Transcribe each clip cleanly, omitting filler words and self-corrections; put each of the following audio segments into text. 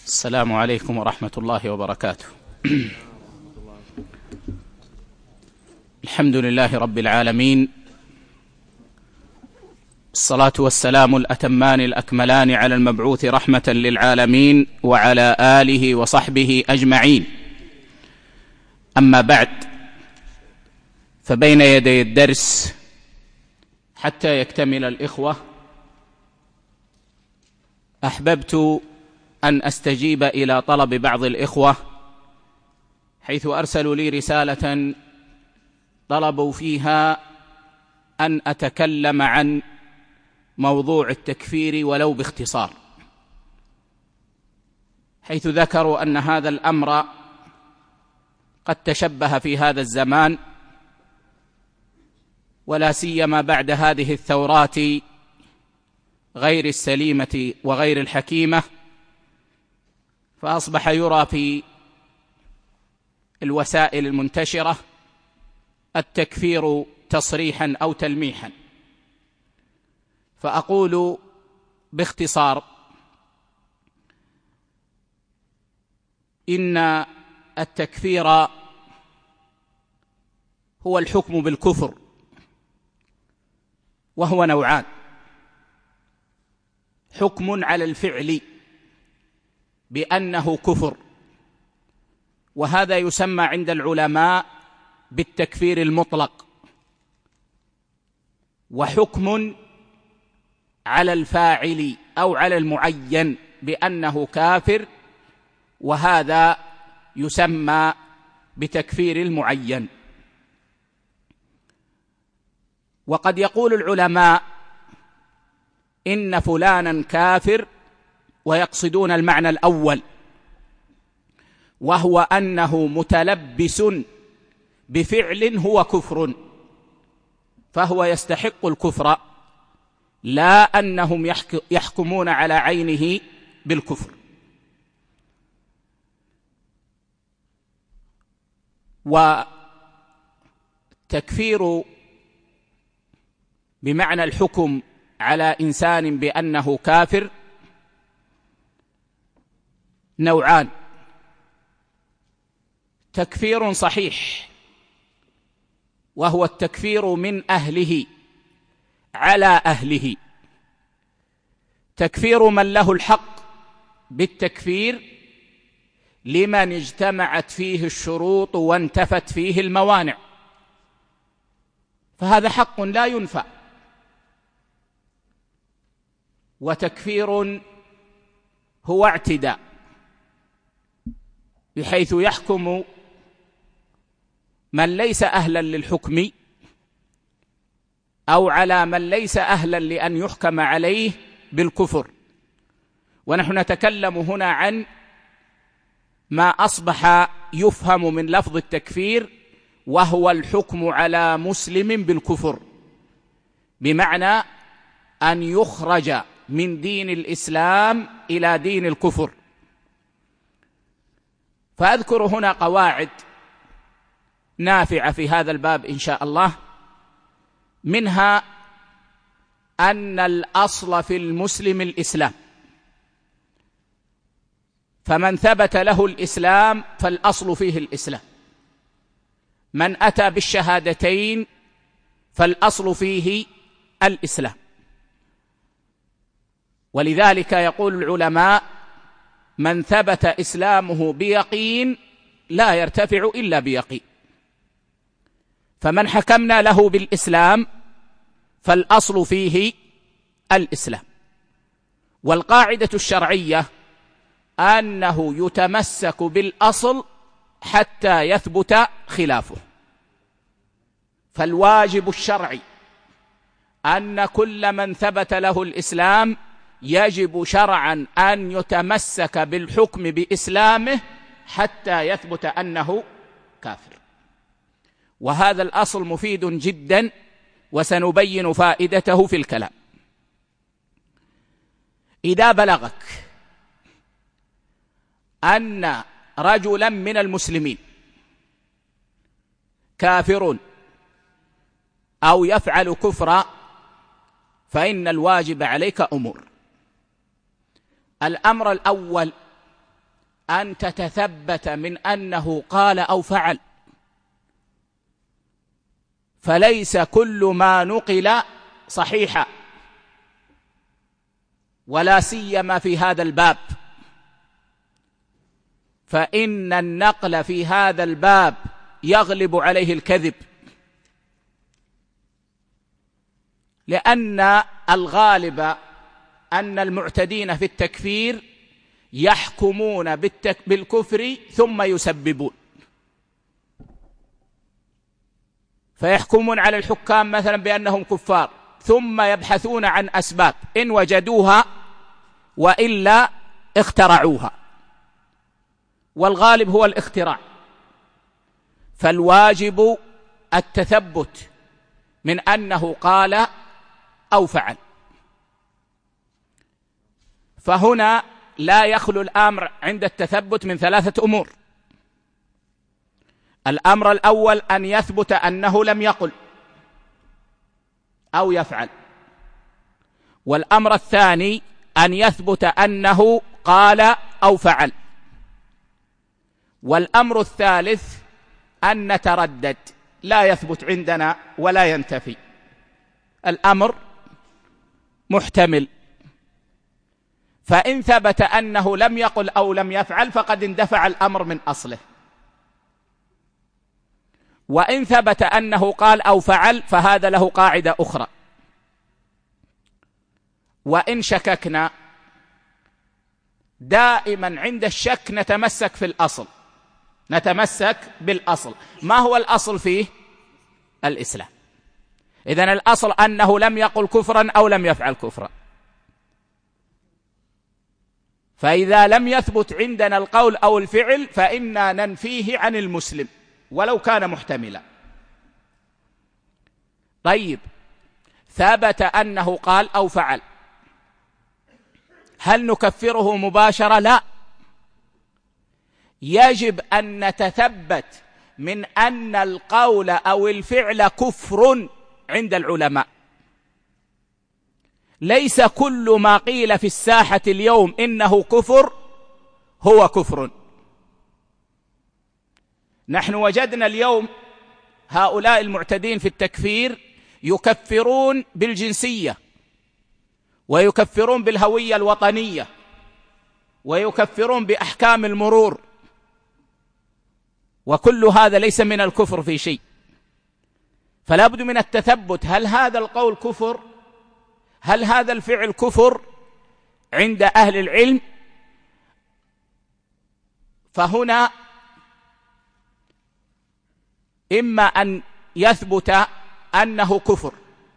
السلام عليكم ورحمة الله وبركاته. الحمد لله رب العالمين، الصلاة والسلام الأتمان الأكملان على المبعوث رحمة للعالمين وعلى آله وصحبه أجمعين. أما بعد، فبين يدي الدرس حتى يكتمل الإخوة أحببت أن أستجيب إلى طلب بعض الإخوة، حيث أرسلوا لي رسالة طلبوا فيها أن أتكلم عن موضوع التكفير ولو باختصار، حيث ذكروا أن هذا الأمر قد تشبه في هذا الزمان، ولا سيما بعد هذه الثورات غير السليمة وغير الحكيمة، فأصبح يرى في الوسائل المنتشرة التكفير تصريحا أو تلميحا. فأقول باختصار إن التكفير هو الحكم بالكفر، وهو نوعان: حكم على الفعل بأنه كفر، وهذا يسمى عند العلماء بالتكفير المطلق، وحكم على الفاعل أو على المعين بأنه كافر، وهذا يسمى بتكفير المعين. وقد يقول العلماء إن فلانا كافر ويقصدون المعنى الأول، وهو أنه متلبس بفعل هو كفر، فهو يستحق الكفر، لا أنهم يحكمون على عينه بالكفر. والتكفير بمعنى الحكم على إنسان بأنه كافر نوعان: تكفير صحيح، وهو التكفير من أهله على أهله، تكفير من له الحق بالتكفير لمن اجتمعت فيه الشروط وانتفت فيه الموانع، فهذا حق لا ينفى. وتكفير هو اعتداء، بحيث يحكم من ليس أهلا للحكم أو على من ليس أهلا لأن يحكم عليه بالكفر. ونحن نتكلم هنا عن ما أصبح يفهم من لفظ التكفير، وهو الحكم على مسلم بالكفر، بمعنى أن يخرج من دين الإسلام إلى دين الكفر. فأذكر هنا قواعد نافعة في هذا الباب إن شاء الله، منها أن الأصل في المسلم الإسلام، فمن ثبت له الإسلام فالأصل فيه الإسلام، من أتى بالشهادتين فالأصل فيه الإسلام. ولذلك يقول العلماء: من ثبت إسلامه بيقين لا يرتفع إلا بيقين. فمن حكمنا له بالإسلام فالأصل فيه الإسلام. والقاعدة الشرعية أنه يتمسك بالأصل حتى يثبت خلافه. فالواجب الشرعي أن كل من ثبت له الإسلام يجب شرعا أن يتمسك بالحكم بإسلامه حتى يثبت أنه كافر. وهذا الأصل مفيد جدا، وسنبين فائدته في الكلام. إذا بلغك أن رجلا من المسلمين كافر أو يفعل كفرا، فإن الواجب عليك أمور: الأمر الأول أن تتثبت من أنه قال أو فعل، فليس كل ما نقل صحيحا، ولا سيما في هذا الباب، فإن النقل في هذا الباب يغلب عليه الكذب، لأن الغالب أن المعتدين في التكفير يحكمون بالكفر ثم يسببون، فيحكمون على الحكام مثلا بأنهم كفار ثم يبحثون عن أسباب إن وجدوها وإلا اخترعوها، والغالب هو الاختراع. فالواجب التثبت من أنه قال أو فعل. فهنا لا يخلو الأمر عند التثبت من 3 أمور. الأمر الأول أن يثبت أنه لم يقل أو يفعل، والأمر الثاني أن يثبت أنه قال أو فعل، والأمر الثالث أن نتردد، لا يثبت عندنا ولا ينتفي، الأمر محتمل. فإن ثبت أنه لم يقل أو لم يفعل فقد اندفع الأمر من أصله، وإن ثبت أنه قال أو فعل فهذا له قاعدة أخرى. وإن شككنا، دائما عند الشك نتمسك في الأصل، نتمسك بالأصل. ما هو الأصل فيه؟ الإسلام. إذن الأصل أنه لم يقل كفرا أو لم يفعل كفرا. فإذا لم يثبت عندنا القول أو الفعل فإنا ننفيه عن المسلم ولو كان محتملا. طيب، ثبت أنه قال أو فعل، هل نكفره مباشرة؟ لا، يجب أن نتثبت من أن القول أو الفعل كفر عند العلماء. ليس كل ما قيل في الساحة اليوم إنه كفر هو كفر. نحن وجدنا اليوم هؤلاء المعتدين في التكفير يكفرون بالجنسية، ويكفرون بالهوية الوطنية، ويكفرون بأحكام المرور، وكل هذا ليس من الكفر في شيء. فلا بد من التثبت، هل هذا القول كفر؟ هل هذا الفعل كفر عند أهل العلم؟ فهنا إما أن يثبت أنه كفر،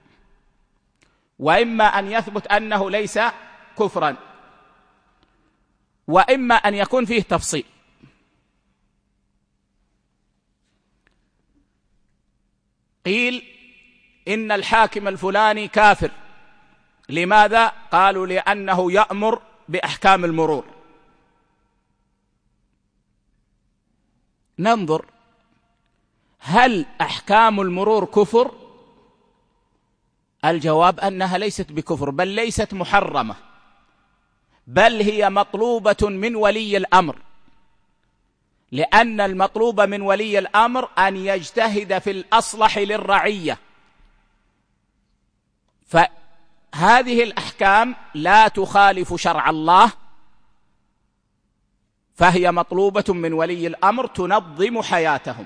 وإما أن يثبت أنه ليس كفرا، وإما أن يكون فيه تفصيل. قيل إن الحاكم الفلاني كافر، لماذا؟ قالوا لأنه يأمر بأحكام المرور. ننظر، هل أحكام المرور كفر؟ الجواب أنها ليست بكفر، بل ليست محرمة، بل هي مطلوبة من ولي الأمر، لأن المطلوب من ولي الأمر أن يجتهد في الأصلح للرعية. فهذه الأحكام لا تخالف شرع الله، فهي مطلوبة من ولي الأمر تنظم حياتهم.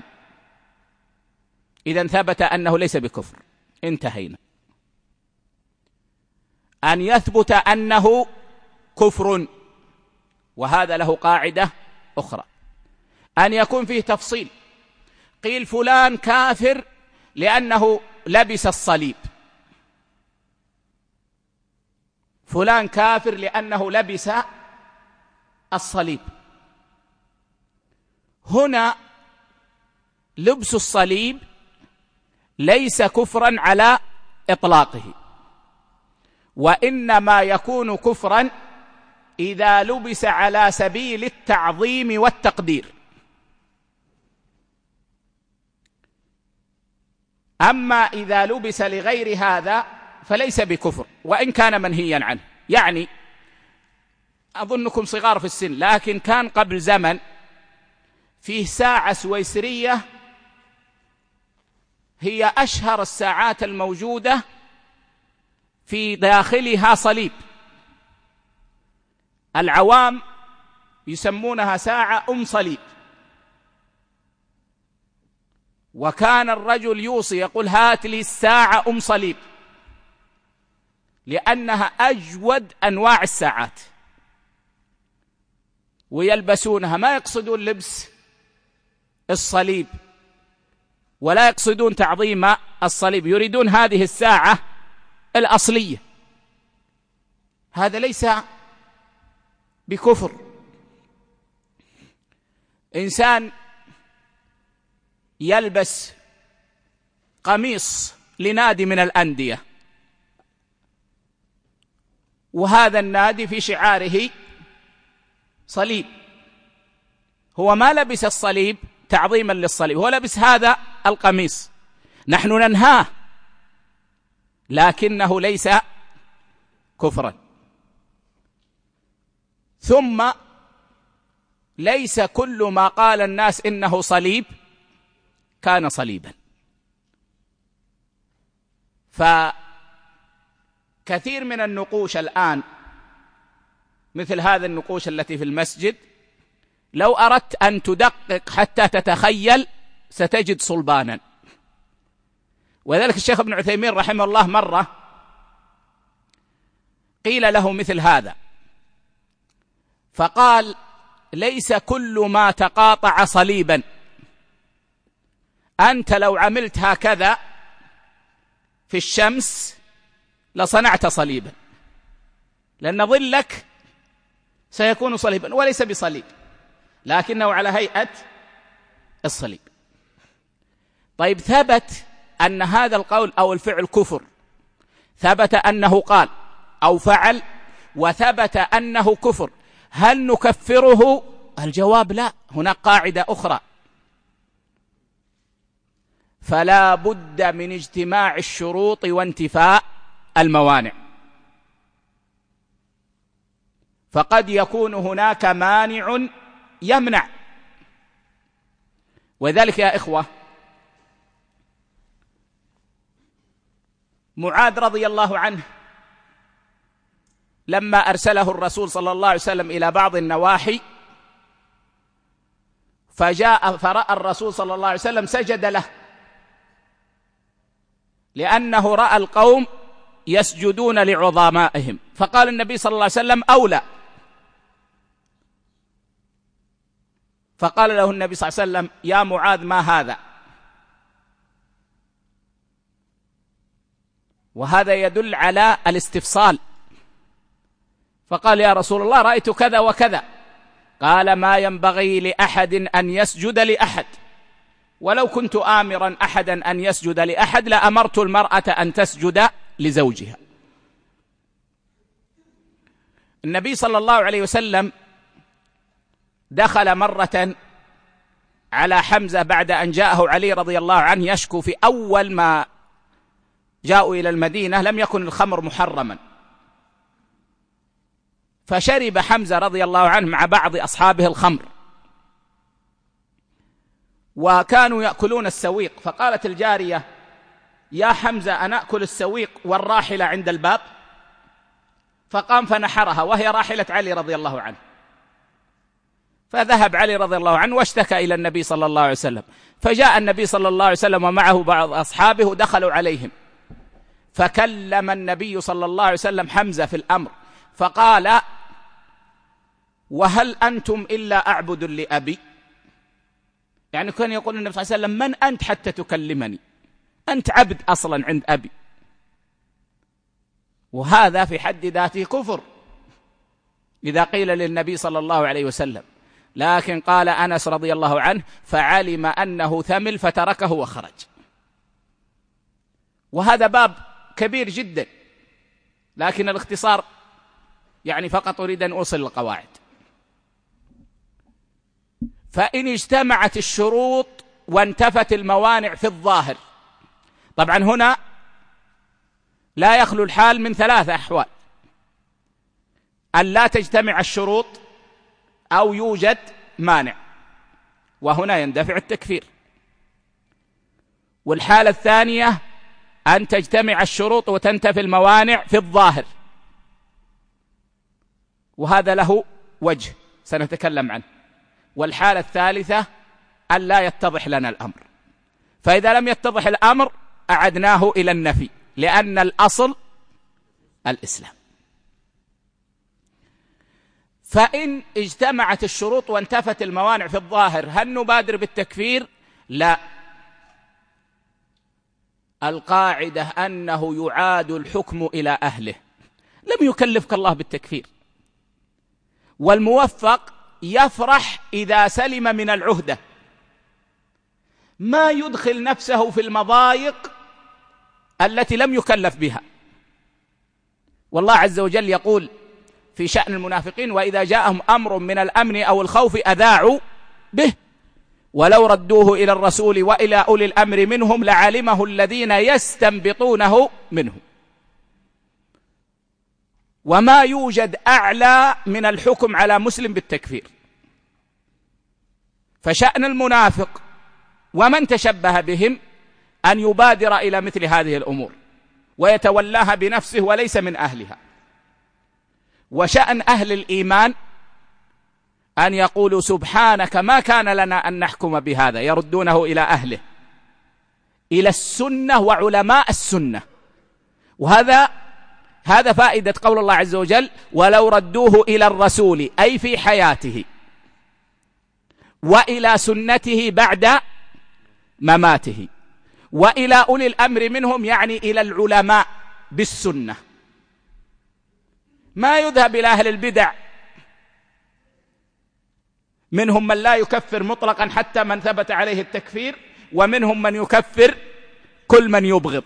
إذن ثبت أنه ليس بكفر، انتهينا. أن يثبت أنه كفر، وهذا له قاعدة أخرى، أن يكون فيه تفصيل. قيل فلان كافر لأنه لبس الصليب، فلان كافر لأنه لبس الصليب. هنا لبس الصليب ليس كفرا على إطلاقه، وإنما يكون كفرا إذا لبس على سبيل التعظيم والتقدير. أما إذا لبس لغير هذا فليس بكفر، وإن كان منهيا عنه. يعني أظنكم صغار في السن، لكن كان قبل زمن فيه ساعة سويسرية هي أشهر الساعات الموجودة، في داخلها صليب. العوام يسمونها ساعة صليب. وكان الرجل يوصي يقول هات لي الساعة صليب، لأنها أجود أنواع الساعات، ويلبسونها، ما يقصدون لبس الصليب ولا يقصدون تعظيم الصليب، يريدون هذه الساعة الأصلية. هذا ليس بكفر. إنسان يلبس قميص لنادي من الأندية، وهذا النادي في شعاره صليب، هو ما لبس الصليب تعظيما للصليب، هو لبس هذا القميص، نحن ننهاه، لكنه ليس كفرا. ثم ليس كل ما قال الناس إنه صليب كان صليبا. فكثير من النقوش الآن مثل هذا النقوش التي في المسجد، لو أردت أن تدقق حتى تتخيل ستجد صلبانا. وذلك الشيخ ابن عثيمين رحمه الله مرة قيل له مثل هذا، فقال ليس كل ما تقاطع صليبا، أنت لو عملت هكذا في الشمس لصنعت صليبا، لأن ظلك سيكون صليبا، وليس بصليب لكنه على هيئة الصليب. طيب، ثبت أن هذا القول أو الفعل كفر، ثبت أنه قال أو فعل وثبت أنه كفر، هل نكفره؟ الجواب لا، هناك قاعدة أخرى، فلا بد من اجتماع الشروط وانتفاء الموانع. فقد يكون هناك مانع يمنع. وذلك يا إخوة، معاذ رضي الله عنه لما أرسله الرسول صلى الله عليه وسلم إلى بعض النواحي، فجاء فرأى الرسول صلى الله عليه وسلم سجد له، لأنه رأى القوم يسجدون لعظمائهم، فقال النبي صلى الله عليه وسلم أولى. فقال له النبي صلى الله عليه وسلم يا معاذ ما هذا؟ وهذا يدل على الاستفصال. فقال يا رسول الله رأيت كذا وكذا. قال ما ينبغي لأحد أن يسجد لأحد، ولو كنت آمرا أحدا أن يسجد لأحد لأمرت المرأة أن تسجد لزوجها. النبي صلى الله عليه وسلم دخل مرة على حمزة بعد أن جاءه علي رضي الله عنه يشكو. في أول ما جاءوا إلى المدينة لم يكن الخمر محرما، فشرب حمزة رضي الله عنه مع بعض أصحابه الخمر، وكانوا يأكلون السويق، فقالت الجارية يا حمزة أنأكل السويق والراحلة عند الباب؟ فقام فنحرها وهي راحلة علي رضي الله عنه. فذهب علي رضي الله عنه واشتكى إلى النبي صلى الله عليه وسلم، فجاء النبي صلى الله عليه وسلم ومعه بعض أصحابه دخلوا عليهم، فكلم النبي صلى الله عليه وسلم حمزة في الأمر، فقال وهل أنتم إلا أعبد لأبي؟ يعني كان يقول النبي صلى الله عليه وسلم من أنت حتى تكلمني؟ أنت عبد أصلا عند أبي. وهذا في حد ذاته كفر إذا قيل للنبي صلى الله عليه وسلم، لكن قال أنس رضي الله عنه فعلم أنه ثمل فتركه وخرج. وهذا باب كبير جدا، لكن الاختصار يعني فقط أريد أن أوصل القواعد. فإن اجتمعت الشروط وانتفت الموانع في الظاهر، طبعا هنا لا يخلو الحال من ثلاثة أحوال: أن لا تجتمع الشروط أو يوجد مانع، وهنا يندفع التكفير. والحالة الثانية أن تجتمع الشروط وتنتفي الموانع في الظاهر، وهذا له وجه سنتكلم عنه. والحالة الثالثة أن لا يتضح لنا الأمر، فإذا لم يتضح الأمر أعدناه إلى النفي، لأن الأصل الإسلام. فإن اجتمعت الشروط وانتفت الموانع في الظاهر، هل نبادر بالتكفير؟ لا. القاعدة أنه يعاد الحكم إلى أهله، لم يكلفك الله بالتكفير. والموفق يفرح إذا سلم من العهدة، ما يدخل نفسه في المضايق التي لم يكلف بها. والله عز وجل يقول في شأن المنافقين: وإذا جاءهم أمر من الأمن أو الخوف أذاعوا به ولو ردوه إلى الرسول وإلى أولي الأمر منهم لعلمه الذين يستنبطونه منهم. وما يوجد أعلى من الحكم على مسلم بالتكفير. فشأن المنافق ومن تشبه بهم أن يبادر إلى مثل هذه الأمور ويتولاها بنفسه وليس من أهلها. وشأن أهل الإيمان أن يقولوا: سبحانك ما كان لنا أن نحكم بهذا، يردونه إلى أهله، إلى السنة وعلماء السنة. هذا فائدة قول الله عز وجل: ولو ردوه إلى الرسول، أي في حياته، وإلى سنته بعد مماته، وإلى أولي الأمر منهم، يعني إلى العلماء بالسنة. ما يذهب إلى أهل البدع، منهم من لا يكفر مطلقا حتى من ثبت عليه التكفير، ومنهم من يكفر كل من يبغض.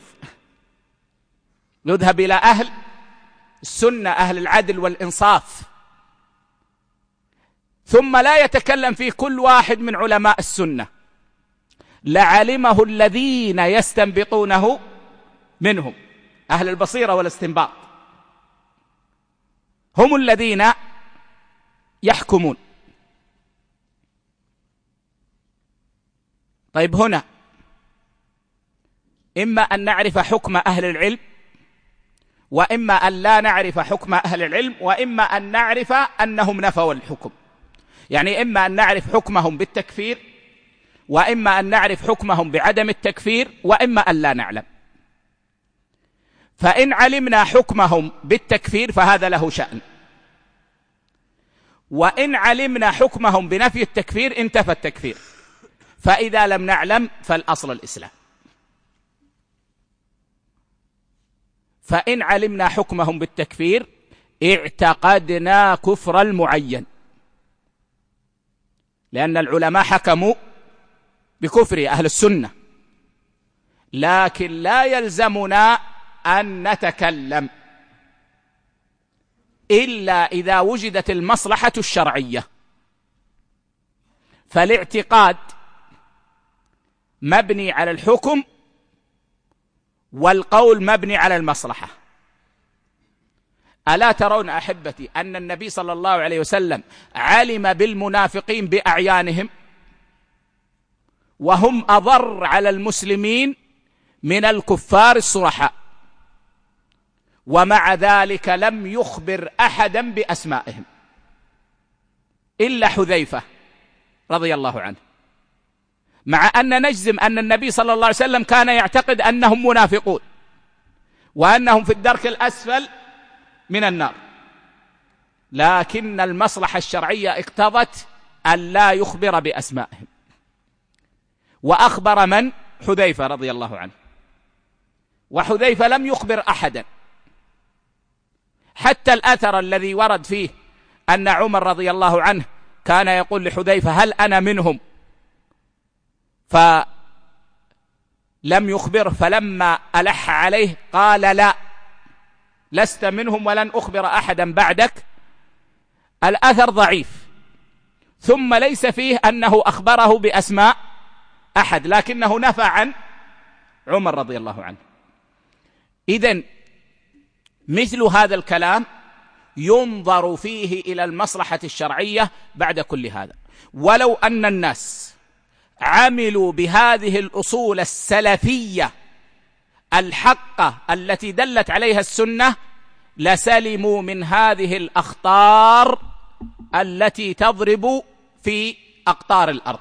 يذهب إلى أهل السنة، أهل العدل والإنصاف، ثم لا يتكلم في كل واحد من علماء السنة، لعلمه الذين يستنبطونه منهم، أهل البصيرة والاستنباط هم الذين يحكمون. طيب، هنا إما أن نعرف حكم أهل العلم، وإما أن لا نعرف حكم أهل العلم، وإما أن نعرف أنهم نفوا الحكم. يعني إما أن نعرف حكمهم بالتكفير، وإما أن نعرف حكمهم بعدم التكفير، وإما أن لا نعلم. فإن علمنا حكمهم بالتكفير فهذا له شأن، وإن علمنا حكمهم بنفي التكفير انتفى التكفير. فإذا لم نعلم فالأصل الإسلام. فإن علمنا حكمهم بالتكفير اعتقدنا كفر المعين، لأن العلماء حكموا بكفر أهل السنة، لكن لا يلزمنا أن نتكلم إلا إذا وجدت المصلحة الشرعية. فالاعتقاد مبني على الحكم، والقول مبني على المصلحة. ألا ترون أحبتي أن النبي صلى الله عليه وسلم علم بالمنافقين بأعيانهم، وهم أضر على المسلمين من الكفار الصرحاء، ومع ذلك لم يخبر أحدا بأسمائهم إلا حذيفة رضي الله عنه، مع أن نجزم أن النبي صلى الله عليه وسلم كان يعتقد أنهم منافقون وأنهم في الدرك الأسفل من النار، لكن المصلحة الشرعية اقتضت أن لا يخبر بأسمائهم. وأخبر من؟ حذيفة رضي الله عنه. وحذيفة لم يخبر أحدا، حتى الأثر الذي ورد فيه أن عمر رضي الله عنه كان يقول لحذيفة: هل أنا منهم؟ فلم يخبره، فلما ألح عليه قال: لا، لست منهم ولن أخبر أحدا بعدك. الأثر ضعيف، ثم ليس فيه أنه أخبره بأسماء أحد، لكنه نفى عن عمر رضي الله عنه. إذن مثل هذا الكلام ينظر فيه إلى المصلحة الشرعية بعد كل هذا. ولو أن الناس عملوا بهذه الأصول السلفية الحقة التي دلت عليها السنة لسلموا من هذه الأخطار التي تضرب في أقطار الأرض.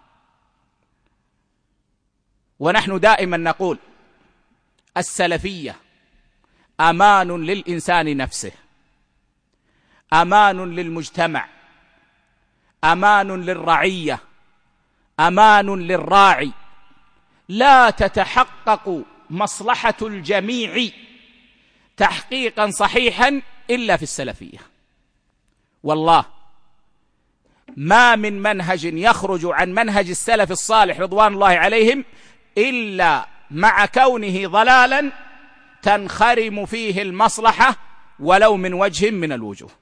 ونحن دائما نقول السلفية أمان للإنسان نفسه، أمان للمجتمع، أمان للرعية، أمان للراعي. لا تتحقق مصلحة الجميع تحقيقا صحيحا إلا في السلفية. والله ما من منهج يخرج عن منهج السلف الصالح رضوان الله عليهم إلا مع كونه ضلالا تنخرم فيه المصلحة ولو من وجه من الوجوه.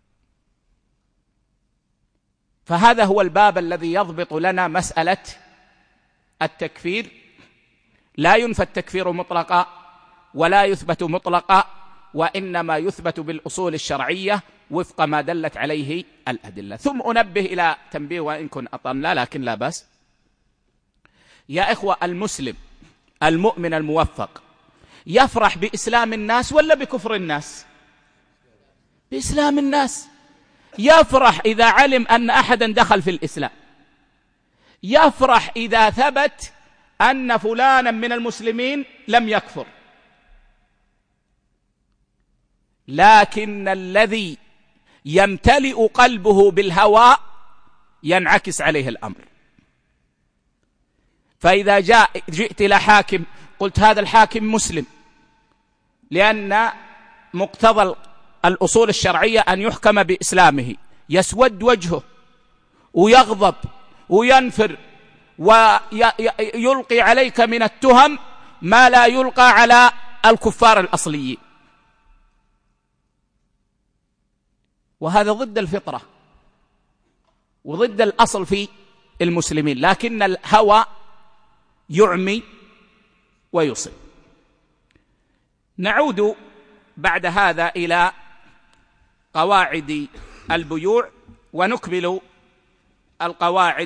فهذا هو الباب الذي يضبط لنا مسألة التكفير. لا ينفى التكفير مطلقا ولا يثبت مطلقا، وإنما يثبت بالأصول الشرعية وفق ما دلت عليه الأدلة. ثم أنبه إلى تنبيه وإن كن أطلنا لكن لا بأس. يا إخوة، المسلم المؤمن الموفق يفرح بإسلام الناس ولا بكفر الناس؟ بإسلام الناس. يفرح إذا علم أن أحدا دخل في الإسلام، يفرح إذا ثبت أن فلانا من المسلمين لم يكفر. لكن الذي يمتلئ قلبه بالهوى ينعكس عليه الأمر. فإذا جئت إلى حاكم قلت هذا الحاكم مسلم، لأن مقتضى الأصول الشرعية أن يحكم بإسلامه، يسود وجهه ويغضب وينفر ويلقي عليك من التهم ما لا يلقى على الكفار الأصليين، وهذا ضد الفطرة وضد الأصل في المسلمين. لكن الهوى يعمي ويصب. نعود بعد هذا إلى قواعد البيوع ونكمل القواعد،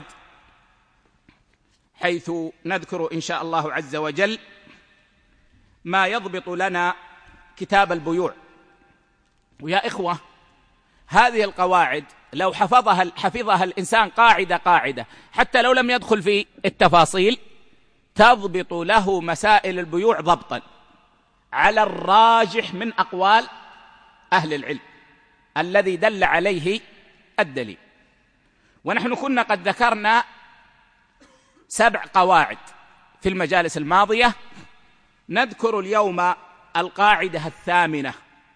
حيث نذكر إن شاء الله عز وجل ما يضبط لنا كتاب البيوع. ويا إخوة، هذه القواعد لو حفظها الإنسان قاعدة حتى لو لم يدخل في التفاصيل تضبط له مسائل البيوع ضبطا على الراجح من أقوال أهل العلم الذي دل عليه الدليل. ونحن كنا قد ذكرنا 7 قواعد في المجالس الماضية، نذكر اليوم القاعدة 8،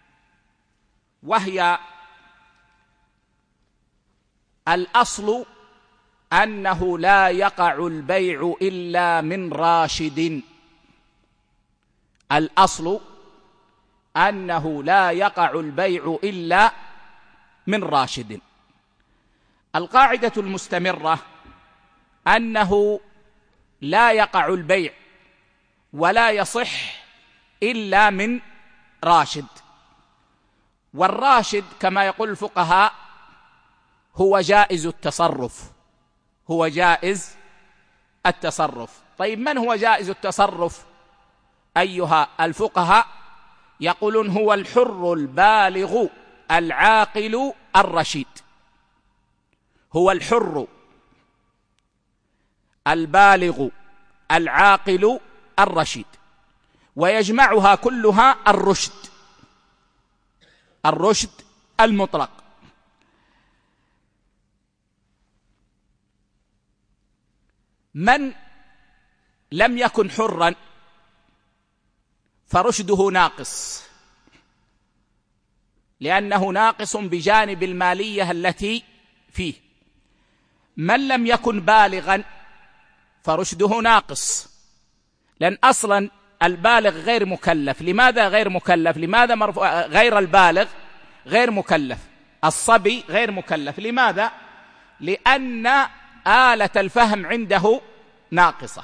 وهي الأصل أنه لا يقع البيع إلا من راشد. الأصل أنه لا يقع البيع إلا من راشد. القاعدة المستمرة أنه لا يقع البيع ولا يصح إلا من راشد. والراشد كما يقول الفقهاء هو جائز التصرف، هو جائز التصرف. طيب من هو جائز التصرف أيها الفقهاء؟ يقولون هو الحر البالغ العاقل الرشيد. هو الحر البالغ العاقل الرشيد، ويجمعها كلها الرشد المطلق. من لم يكن حرا فرشده ناقص، لأنه ناقص بجانب المالية التي فيه. من لم يكن بالغا فرشده ناقص، لأن أصلا البالغ غير مكلف. لماذا غير مكلف؟ لماذا غير البالغ غير مكلف؟ الصبي غير مكلف. لماذا؟ لأن آلة الفهم عنده ناقصة،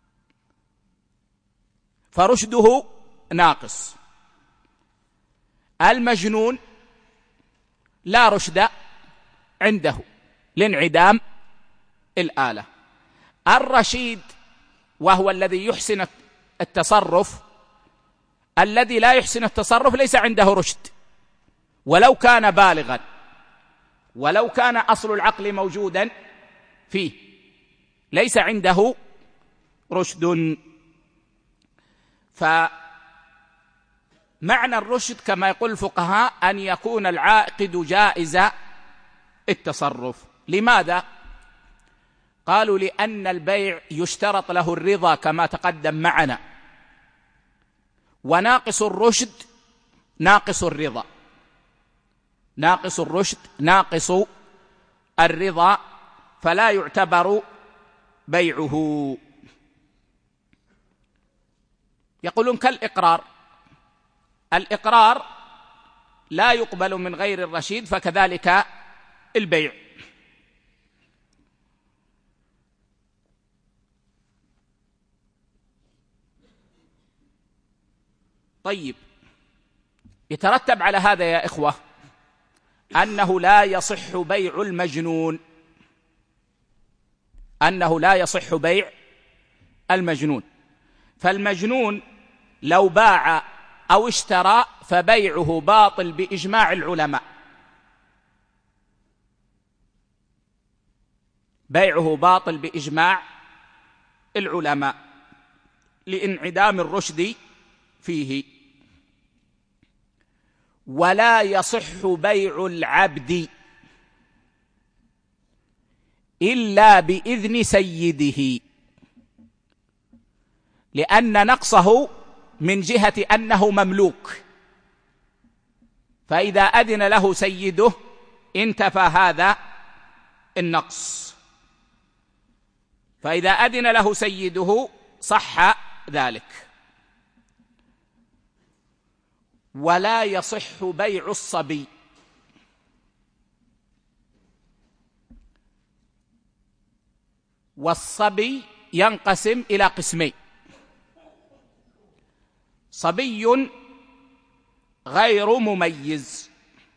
فرشده ناقص. المجنون لا رشد عنده لانعدام الآلة. الرشيد وهو الذي يحسن التصرف، الذي لا يحسن التصرف ليس عنده رشد ولو كان بالغا، ولو كان أصل العقل موجودا فيه، ليس عنده رشد. فمعنى الرشد كما يقول الفقهاء أن يكون العاقد جائز التصرف. لماذا؟ قالوا لأن البيع يشترط له الرضا كما تقدم معنا، وناقص الرشد ناقص الرضا، ناقص الرشد ناقص الرضا، فلا يعتبر بيعه. يقولون كالإقرار، الإقرار لا يقبل من غير الرشيد، فكذلك البيع. طيب، يترتب على هذا يا إخوة أنه لا يصح بيع المجنون، أنه لا يصح بيع المجنون. فالمجنون لو باع أو اشترى فبيعه باطل بإجماع العلماء، بيعه باطل بإجماع العلماء لانعدام الرشد فيه. ولا يصح بيع العبد إلا بإذن سيده، لأن نقصه من جهة أنه مملوك، فإذا أذن له سيده انتفى هذا النقص، فإذا أذن له سيده صح ذلك. ولا يصح بيع الصبي، والصبي ينقسم إلى قسمين: صبي غير مميز،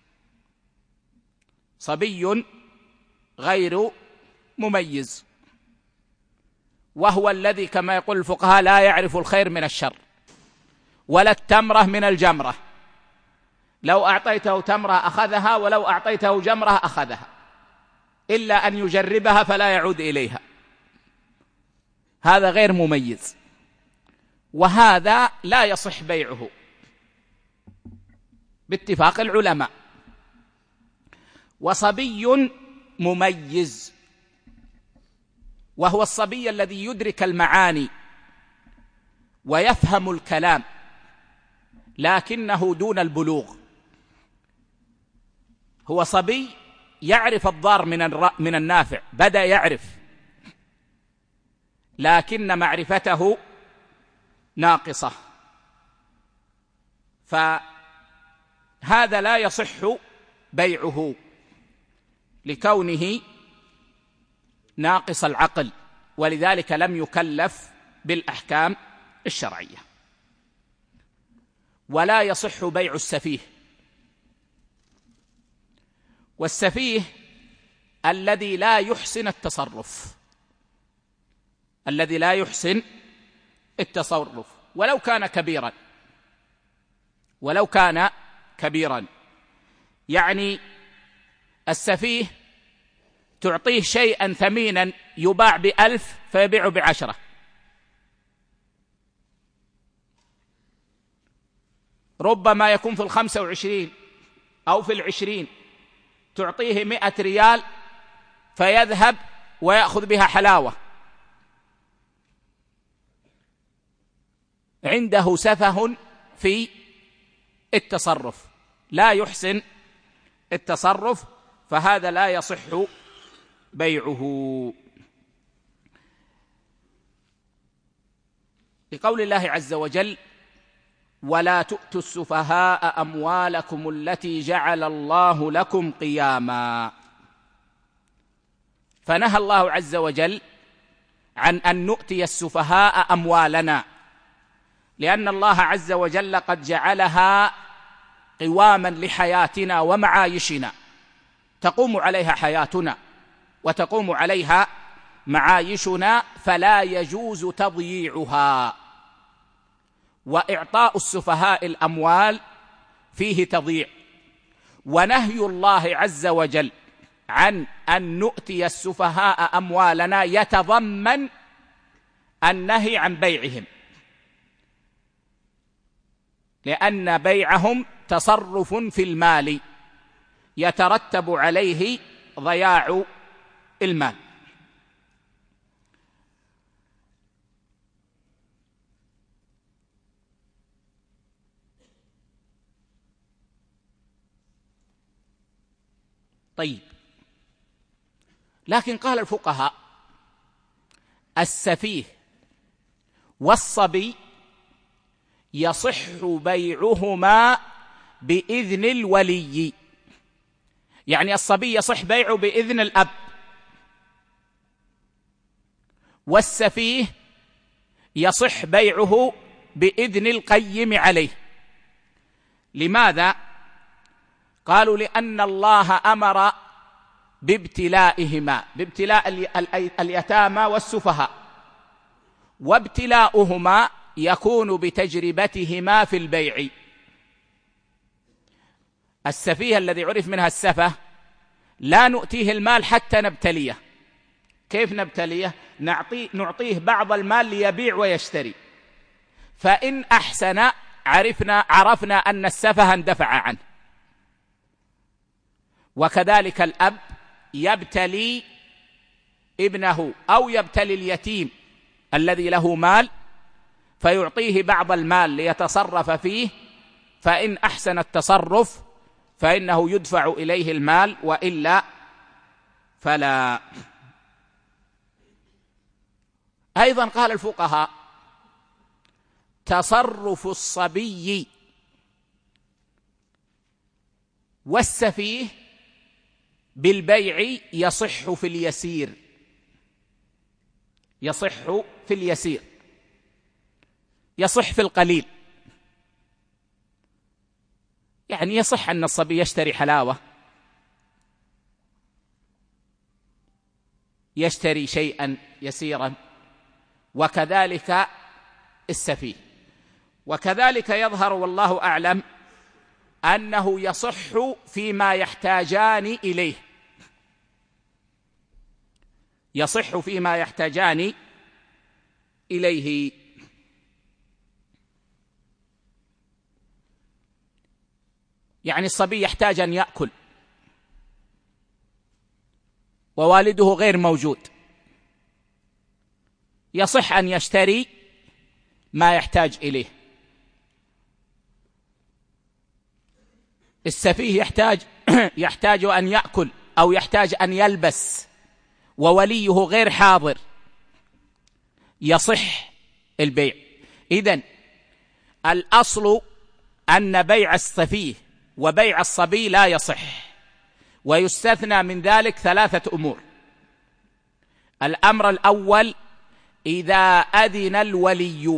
صبي غير مميز، وهو الذي كما يقول الفقهاء لا يعرف الخير من الشر ولا التمرة من الجمرة، لو أعطيته تمرة أخذها ولو أعطيته جمرة أخذها، إلا أن يجربها فلا يعود إليها، هذا غير مميز، وهذا لا يصح بيعه باتفاق العلماء. وصبي مميز وهو الصبي الذي يدرك المعاني ويفهم الكلام لكنه دون البلوغ، هو صبي يعرف الضار من النافع، بدأ يعرف لكن معرفته ناقصة، فهذا لا يصح بيعه لكونه ناقص العقل، ولذلك لم يكلف بالأحكام الشرعية. ولا يصح بيع السفيه، والسفيه الذي لا يحسن التصرف، الذي لا يحسن التصرف ولو كان كبيرا، ولو كان كبيرا. يعني السفيه تعطيه شيئا ثمينا يباع ب1000 فيبيع ب10، ربما يكون في 25 أو في 20، تعطيه 100 ريال فيذهب ويأخذ بها حلاوة، عنده سفه في التصرف، لا يحسن التصرف، فهذا لا يصح بيعه. لقول الله عز وجل: ولا تؤتوا السفهاء أموالكم التي جعل الله لكم قياما. فنهى الله عز وجل عن أن نؤتي السفهاء أموالنا، لأن الله عز وجل قد جعلها قواما لحياتنا ومعايشنا، تقوم عليها حياتنا وتقوم عليها معايشنا، فلا يجوز تضييعها. وإعطاء السفهاء الأموال فيه تضييع، ونهي الله عز وجل عن أن نؤتي السفهاء أموالنا يتضمن النهي عن بيعهم، لأن بيعهم تصرف في المال يترتب عليه ضياع المال. طيب، لكن قال الفقهاء: السفيه والصبي يصح بيعهما بإذن الولي، يعني الصبي يصح بيعه بإذن الأب، والسفيه يصح بيعه بإذن القيم عليه. لماذا؟ قالوا: لأن الله أمر بابتلائهما، بابتلاء اليتامى والسفهاء، وابتلاؤهما يكون بتجربتهما في البيع. السفيه الذي عرف منها السفه لا نؤتيه المال حتى نبتليه. كيف نبتليه؟ نعطيه بعض المال ليبيع ويشتري، فإن أحسن عرفنا أن السفه اندفع عنه. وكذلك الأب يبتلي ابنه أو يبتلي اليتيم الذي له مال فيعطيه بعض المال ليتصرف فيه، فإن أحسن التصرف فإنه يدفع إليه المال، وإلا فلا. أيضا قال الفقهاء: تصرف الصبي والسفيه بالبيع يصح في اليسير، يصح في اليسير، يصح في القليل. يعني يصح أن الصبي يشتري حلاوة، يشتري شيئا يسيرا، وكذلك السفيه. وكذلك يظهر والله أعلم أنه يصح فيما يحتاجان إليه، يصح فيما يحتاجان إليه. يعني الصبي يحتاج أن يأكل ووالده غير موجود، يصح أن يشتري ما يحتاج إليه. السفيه يحتاج أن يأكل أو يحتاج أن يلبس ووليه غير حاضر، يصح البيع. إذن الأصل أن بيع السفيه وبيع الصبي لا يصح، ويستثنى من ذلك 3 أمور. الأمر الأول: إذا أذن الولي،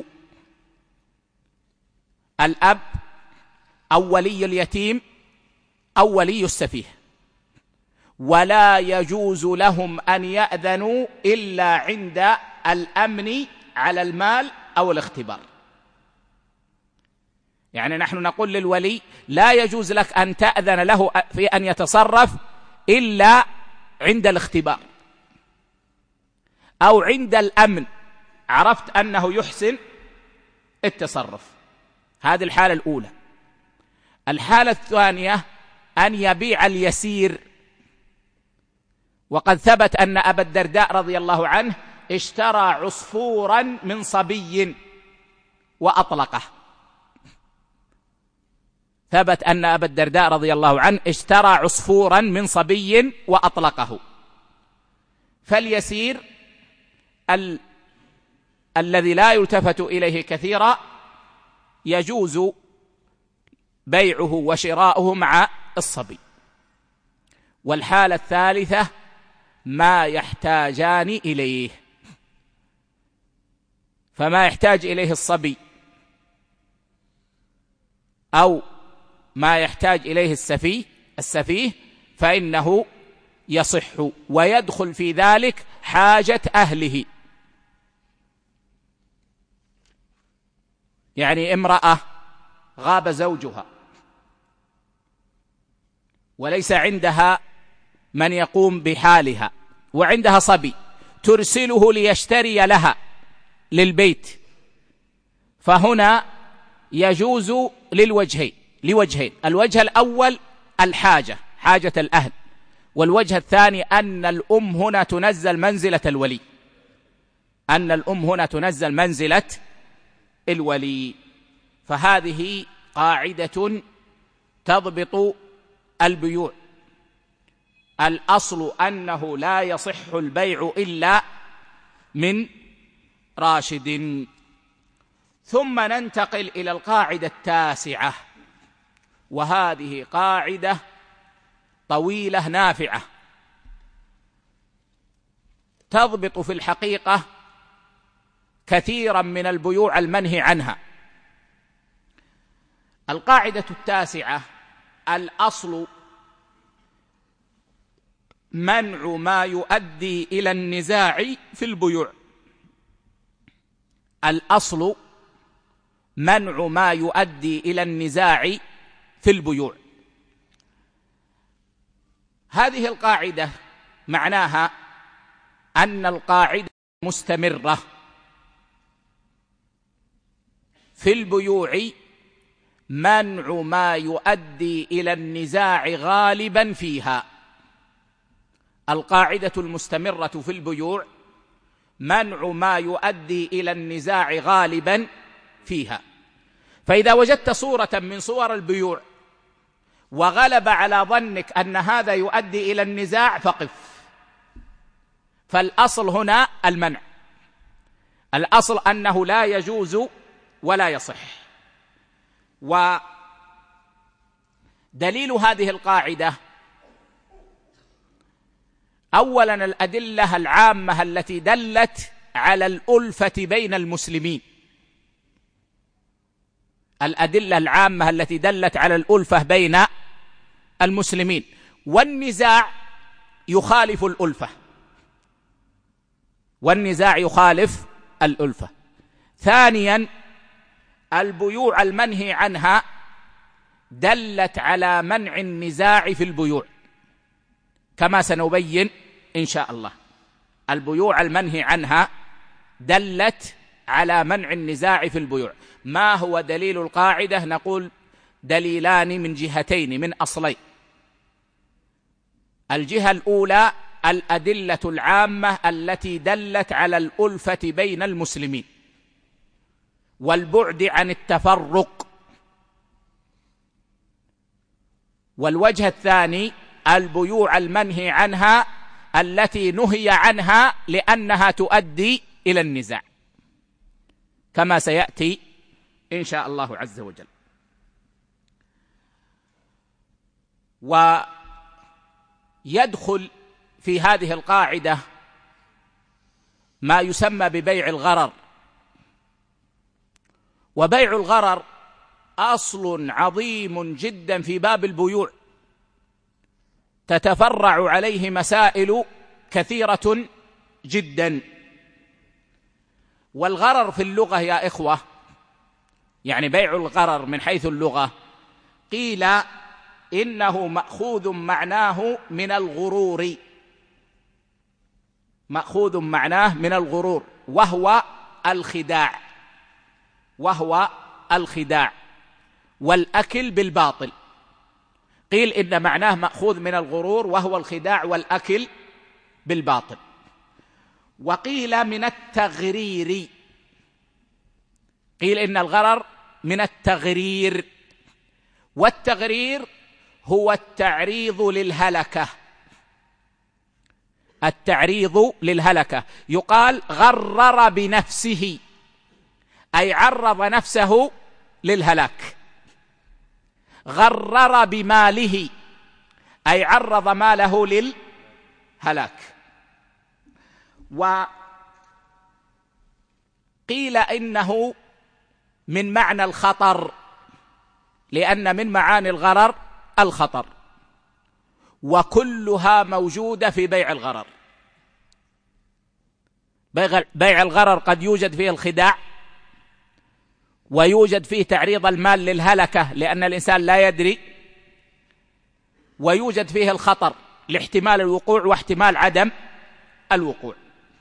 الأب أو ولي اليتيم أو ولي السفيه، ولا يجوز لهم أن يأذنوا إلا عند الأمن على المال أو الاختبار. يعني نحن نقول للولي: لا يجوز لك أن تأذن له في أن يتصرف إلا عند الاختبار أو عند الأمن، عرفت أنه يحسن التصرف. هذه الحالة الأولى. الحالة الثانية: أن يبيع اليسير، وقد ثبت أن أبا الدرداء رضي الله عنه اشترى عصفورا من صبي وأطلقه. ثبت أن أبا الدرداء رضي الله عنه اشترى عصفورا من صبي وأطلقه. فاليسير الذي لا يلتفت إليه كثيرا يجوز بيعه وشراؤه مع الصبي. والحالة الثالثة: ما يحتاجان إليه، فما يحتاج إليه الصبي أو ما يحتاج إليه السفيه فإنه يصح، ويدخل في ذلك حاجة أهله. يعني امرأة غاب زوجها وليس عندها من يقوم بحالها، وعندها صبي ترسله ليشتري لها للبيت، فهنا يجوز لوجهين. الوجه الأول حاجة الأهل، والوجه الثاني أن الأم هنا تنزل منزلة الولي، فهذه قاعدة تضبط البيوع. الأصل أنه لا يصح البيع إلا من راشد. ثم ننتقل إلى القاعدة التاسعة، وهذه قاعدة طويلة نافعة تضبط في الحقيقة كثيرا من البيوع المنهي عنها. القاعدة التاسعة: الأصل منع ما يؤدي إلى النزاع في البيوع. الأصل منع ما يؤدي إلى النزاع في البيوع. هذه القاعدة معناها أن القاعدة مستمرة في البيوع، منع ما يؤدي إلى النزاع غالبا فيها. القاعدة المستمرة في البيوع منع ما يؤدي إلى النزاع غالبا فيها. فإذا وجدت صورة من صور البيوع وغلب على ظنك أن هذا يؤدي إلى النزاع فقف. فالأصل هنا المنع، الأصل أنه لا يجوز ولا يصح. ودليل هذه القاعدة أولا الأدلة العامة التي دلت على الألفة بين المسلمين، الأدلة العامة التي دلت على الألفة بين المسلمين، والنزاع يخالف الألفة. ثانيا البيوع المنهي عنها دلت على منع النزاع في البيوع كما سنبين إن شاء الله. البيوع المنهي عنها دلت على منع النزاع في البيوع. ما هو دليل القاعدة؟ نقول دليلان من جهتين، من أصلين. الجهة الأولى الأدلة العامة التي دلت على الألفة بين المسلمين والبعد عن التفرق. والوجه الثاني البيوع المنهي عنها التي نهي عنها لأنها تؤدي إلى النزاع كما سيأتي إن شاء الله عز وجل. ويدخل في هذه القاعدة ما يسمى ببيع الغرر. وبيع الغرر أصل عظيم جدا في باب البيوع، تتفرع عليه مسائل كثيرة جدا. والغرر في اللغة يا إخوة، يعني بيع الغرر من حيث اللغة، قيل إنه مأخوذ معناه من الغرور، وهو الخداع والأكل بالباطل. قيل إن معناه مأخوذ من الغرور وهو الخداع والأكل بالباطل. وقيل من التغرير، قيل إن الغرر من التغرير، والتغرير هو التعريض للهلكة. يقال غرر بنفسه، أي عرض نفسه للهلاك. غرر بماله، أي عرض ماله للهلاك. وقيل إنه من معنى الخطر، لأن من معاني الغرر الخطر، وكلها موجودة في بيع الغرر. بيع الغرر قد يوجد فيه الخداع، ويوجد فيه تعريض المال للهلكة لأن الإنسان لا يدري، ويوجد فيه الخطر لاحتمال الوقوع واحتمال عدم الوقوع.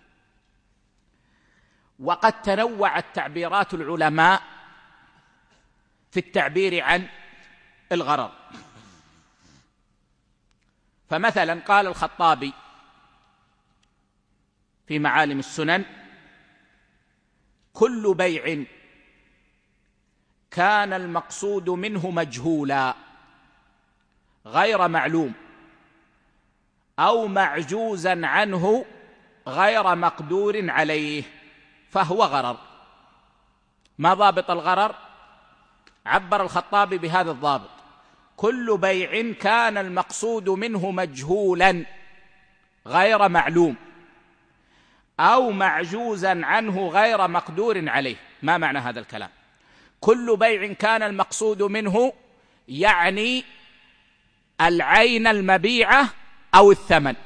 وقد تنوعت تعبيرات العلماء في التعبير عن الغرر. فمثلا قال الخطابي في معالم السنن: كل بيع كان المقصود منه مجهولا غير معلوم أو معجوزا عنه غير مقدور عليه فهو غرر. ما ضابط الغرر؟ عبر الخطابي بهذا الضابط: كل بيع كان المقصود منه مجهولا غير معلوم أو معجوزا عنه غير مقدور عليه. ما معنى هذا الكلام؟ كل بيع كان المقصود منه يعني العين المبيعة أو الثمن،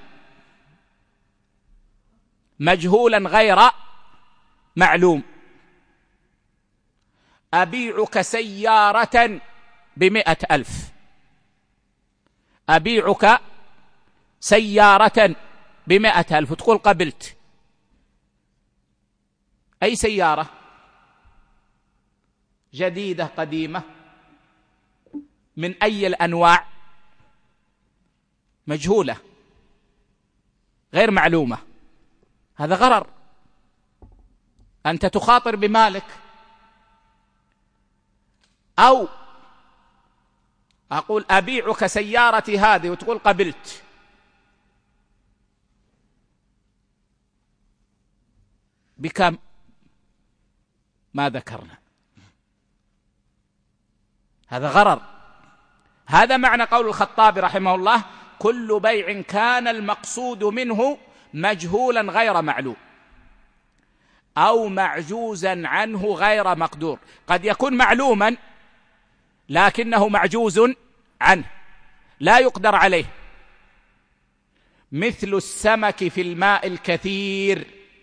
مجهولا غير معلوم. أبيعك سيارة ب100,000، أبيعك سيارة ب100,000 وتقول قبلت. أي سيارة؟ جديدة قديمة؟ من أي الأنواع؟ مجهولة غير معلومة. هذا غرر، أنت تخاطر بمالك. أو أقول أبيعك سيارتي هذه وتقول قبلت. بكم؟ ما ذكرنا. هذا غرر. هذا معنى قول الخطابي رحمه الله: كل بيع كان المقصود منه مجهولا غير معلوم أو معجوزا عنه غير مقدور. قد يكون معلوما لكنه معجوز عنه، لا يقدر عليه، مثل السمك في الماء الكثير.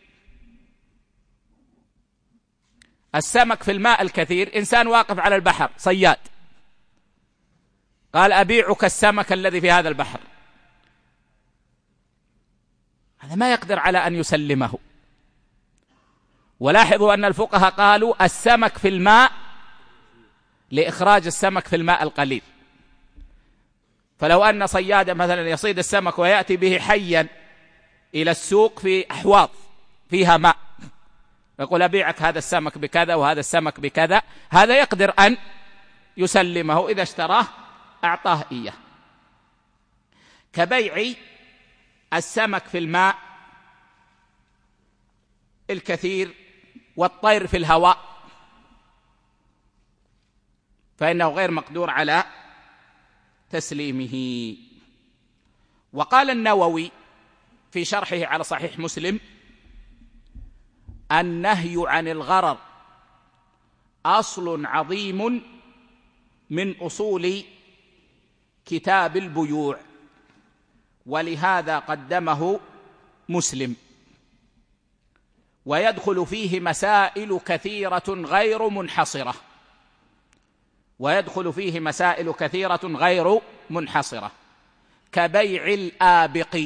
السمك في الماء الكثير، إنسان واقف على البحر صياد، قال أبيعك السمك الذي في هذا البحر، هذا ما يقدر على أن يسلمه. ولاحظوا أن الفقهاء قالوا السمك في الماء لإخراج السمك في الماء القليل. فلو أن صيادا مثلا يصيد السمك ويأتي به حيا إلى السوق في أحواض فيها ماء، يقول أبيعك هذا السمك بكذا وهذا السمك بكذا، هذا يقدر أن يسلمه، إذا اشتراه أعطاه إياه. كبيع السمك في الماء الكثير والطير في الهواء، فإنه غير مقدور على تسليمه. وقال النووي في شرحه على صحيح مسلم: النهي عن الغرر أصل عظيم من أصول كتاب البيوع، ولهذا قدمه مسلم، ويدخل فيه مسائل كثيرة غير منحصرة، ويدخل فيه مسائل كثيرة غير منحصرة، كبيع الآبق.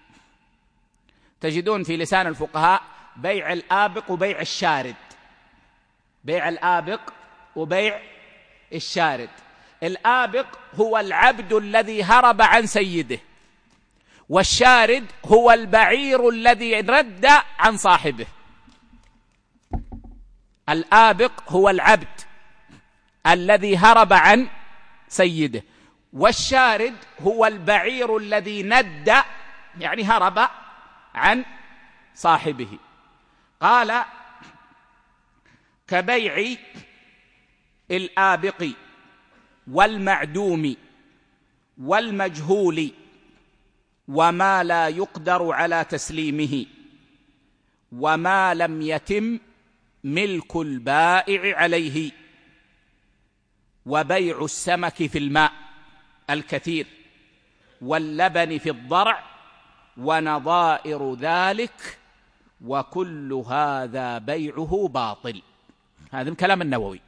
تجدون في لسان الفقهاء بيع الآبق وبيع الشارد، بيع الآبق وبيع الشارد. الآبق هو العبد الذي هرب عن سيده، والشارد هو البعير الذي رد عن صاحبه. الآبق هو العبد الذي هرب عن سيده، والشارد هو البعير الذي ند يعني هرب عن صاحبه. قال: كبيع الآبق والمعدوم والمجهول وما لا يقدر على تسليمه وما لم يتم ملك البائع عليه. وبيع السمك في الماء الكثير واللبن في الضرع ونظائر ذلك، وكل هذا بيعه باطل. هذا من كلام النووي.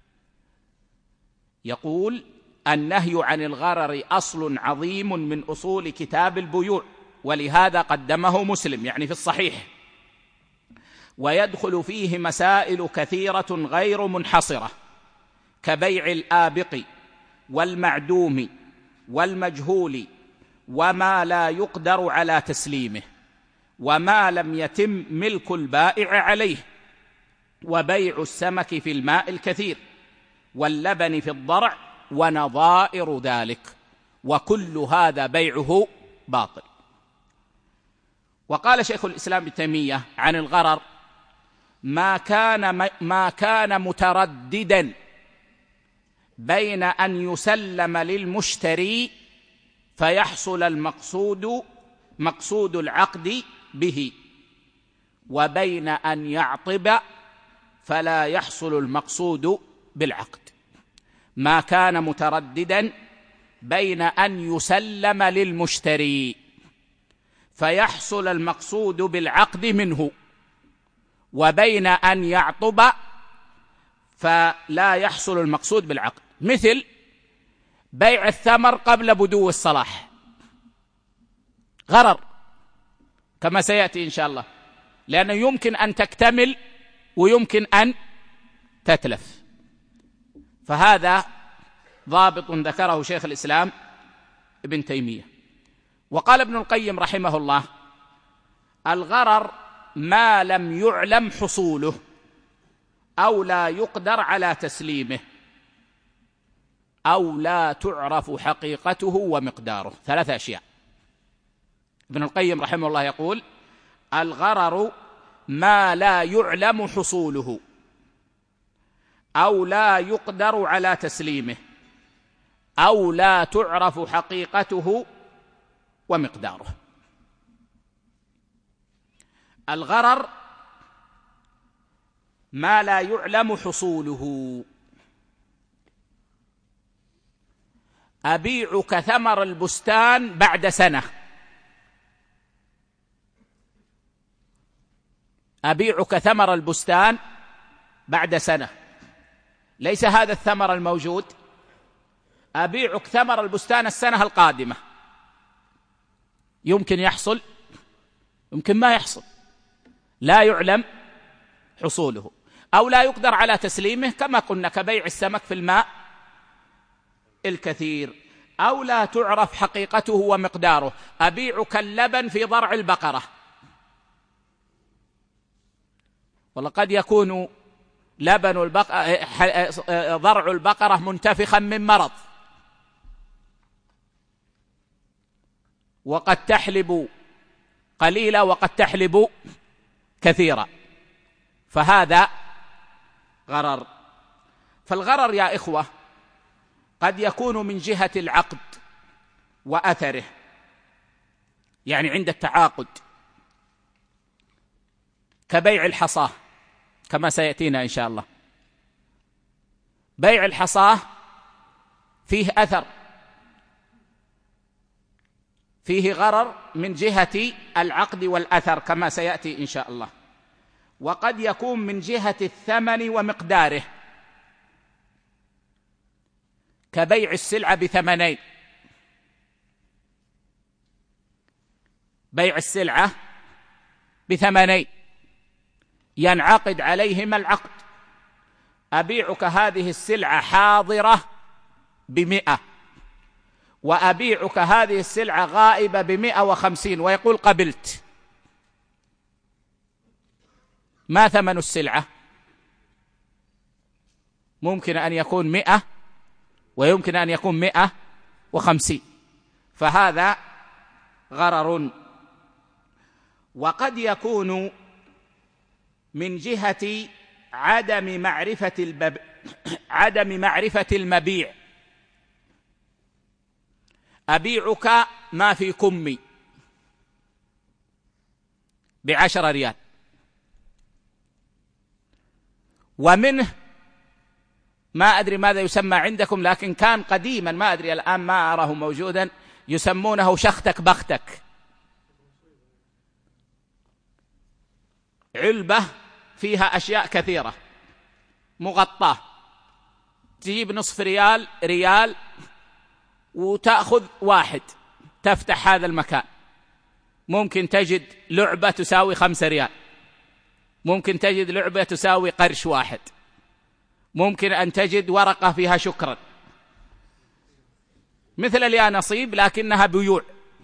يقول: النهي عن الغرر أصل عظيم من أصول كتاب البيوع، ولهذا قدمه مسلم، يعني في الصحيح، ويدخل فيه مسائل كثيرة غير منحصرة، كبيع الآبق والمعدوم والمجهول وما لا يقدر على تسليمه، وما لم يتم ملك البائع عليه، وبيع السمك في الماء الكثير واللبن في الضرع ونظائر ذلك، وكل هذا بيعه باطل. وقال شيخ الإسلام ابن تيمية عن الغرر: ما كان مترددا بين أن يسلم للمشتري فيحصل مقصود العقد به، وبين أن يعطب فلا يحصل المقصود بالعقد. ما كان مترددا بين أن يسلم للمشتري فيحصل المقصود بالعقد منه، وبين أن يعطب فلا يحصل المقصود بالعقد، مثل بيع الثمر قبل بدو الصلاح، غرر كما سيأتي إن شاء الله، لأنه يمكن أن تكتمل ويمكن أن تتلف. فهذا ضابط ذكره شيخ الإسلام ابن تيمية. وقال ابن القيم رحمه الله: الغرر ما لم يعلم حصوله أو لا يقدر على تسليمه أو لا تعرف حقيقته ومقداره. 3 أشياء. ابن القيم رحمه الله يقول: الغرر ما لا يعلم حصوله أو لا يقدر على تسليمه أو لا تعرف حقيقته ومقداره. الغرر ما لا يعلم حصوله: أبيعك ثمر البستان بعد سنة، أبيعك ثمر البستان بعد سنة، ليس هذا الثمر الموجود، أبيعك ثمر البستان السنة القادمة. يمكن يحصل، يمكن ما يحصل، لا يعلم حصوله أو لا يقدر على تسليمه، كما قلنا كبيع السمك في الماء الكثير، أو لا تعرف حقيقته ومقداره. أبيعك اللبن في ضرع البقرة، ولقد يكون لبن ضرع البقرة منتفخا من مرض، وقد تحلب قليلا وقد تحلب كثيرا، فهذا غرر. فالغرر يا إخوة قد يكون من جهة العقد وأثره، يعني عند التعاقد، كبيع الحصاة كما سيأتينا إن شاء الله. بيع الحصاة فيه أثر، فيه غرر من جهة العقد والأثر كما سيأتي إن شاء الله. وقد يكون من جهة الثمن ومقداره، كبيع السلعة بثمنين، بيع السلعة بثمنين ينعقد عليهما العقد. أبيعك هذه السلعة حاضرة ب100، وأبيعك هذه السلعة غائبة ب150، ويقول قبلت. ما ثمن السلعة؟ ممكن أن يكون 100 ويمكن أن يكون 150، فهذا غرر. وقد يكون من جهة عدم معرفة المبيع. أبيعك ما في كمي ب10 ريال، ومنه ما أدري ماذا يسمى عندكم، لكن كان قديما، ما أدري الآن، ما أراه موجودا، يسمونه شختك بختك. علبة فيها أشياء كثيرة مغطاة، تجيب نصف ريال، ريال، وتأخذ واحد، تفتح هذا المكان، ممكن تجد لعبة تساوي 5 ريال، ممكن تجد لعبة تساوي قرش واحد، ممكن أن تجد ورقة فيها شكرا، مثل اليانصيب لكنها بيوع.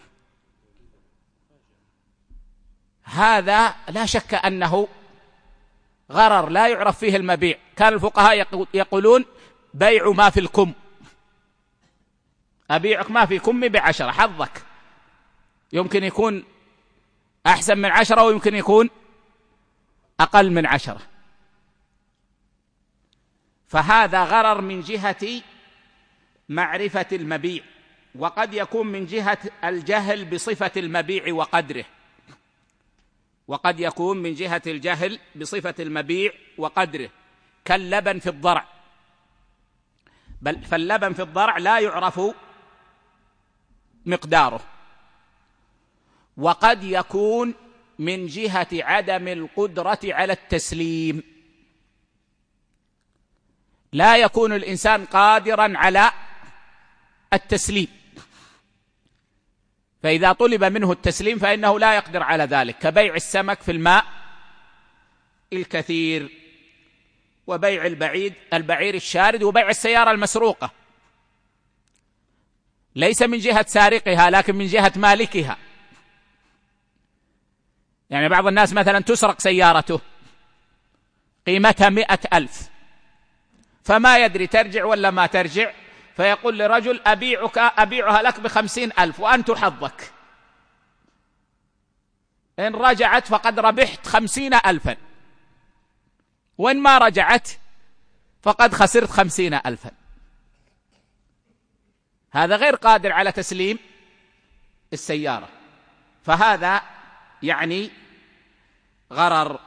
هذا لا شك أنه غرر لا يعرف فيه المبيع. كان الفقهاء يقولون بيع ما في الكم، أبيعك ما في كمي ب10، حظك، يمكن يكون أحسن من 10 ويمكن يكون أقل من 10. فهذا غرر من جهة معرفة المبيع، وقد يكون من جهة الجهل بصفة المبيع وقدره، وقد يكون من جهة الجهل بصفة المبيع وقدره، كاللبن في الضرع. فاللبن في الضرع لا يعرف مقداره. وقد يكون من جهة عدم القدرة على التسليم، لا يكون الإنسان قادرا على التسليم، فإذا طلب منه التسليم فإنه لا يقدر على ذلك، كبيع السمك في الماء الكثير، وبيع البعير الشارد، وبيع السيارة المسروقة، ليس من جهة سارقها لكن من جهة مالكها. يعني بعض الناس مثلا تسرق سيارته قيمتها 100,000، فما يدري ترجع ولا ما ترجع، فيقول لرجل أبيعها لك ب50,000 وأنت حظك، إن رجعت فقد ربحت 50,000، وإن ما رجعت فقد خسرت 50,000. هذا غير قادر على تسليم السيارة، فهذا يعني غرر.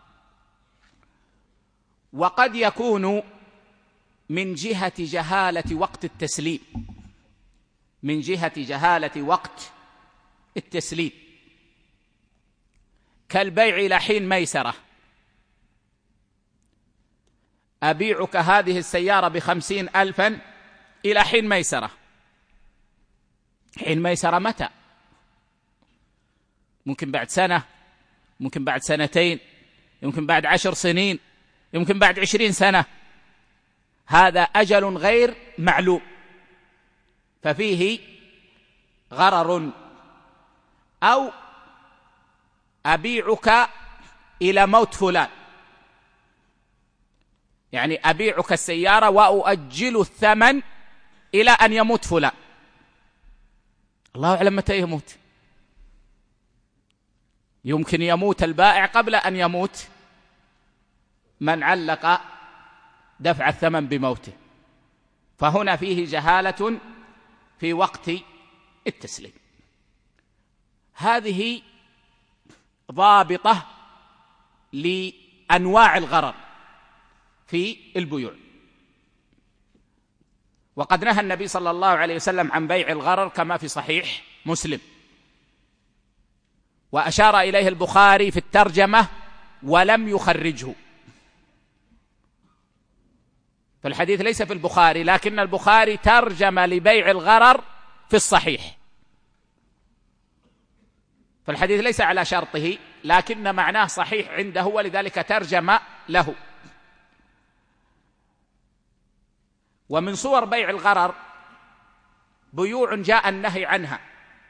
وقد يكون من جهة جهالة وقت التسليم، من جهة جهالة وقت التسليم، كالبيع إلى حين ميسرة. أبيعك هذه السيارة ب50,000 إلى حين ميسرة. حين ميسرة متى؟ ممكن بعد سنة، ممكن بعد 2 سنين، يمكن بعد 10 سنين، يمكن بعد 20 سنة. هذا أجل غير معلوم، ففيه غرر. أو أبيعك إلى موت فلان، يعني أبيعك السيارة وأؤجل الثمن إلى أن يموت فلان، الله أعلم متى يموت، يمكن يموت البائع قبل أن يموت من علق دفع الثمن بموته. فهنا فيه جهالة في وقت التسليم. هذه ضابطة لأنواع الغرر في البيوع. وقد نهى النبي صلى الله عليه وسلم عن بيع الغرر كما في صحيح مسلم، وأشار إليه البخاري في الترجمة ولم يخرجه، فالحديث ليس في البخاري، لكن البخاري ترجم لبيع الغرر في الصحيح، فالحديث ليس على شرطه لكن معناه صحيح عنده، ولذلك ترجم له. ومن صور بيع الغرر بيوع جاء النهي عنها،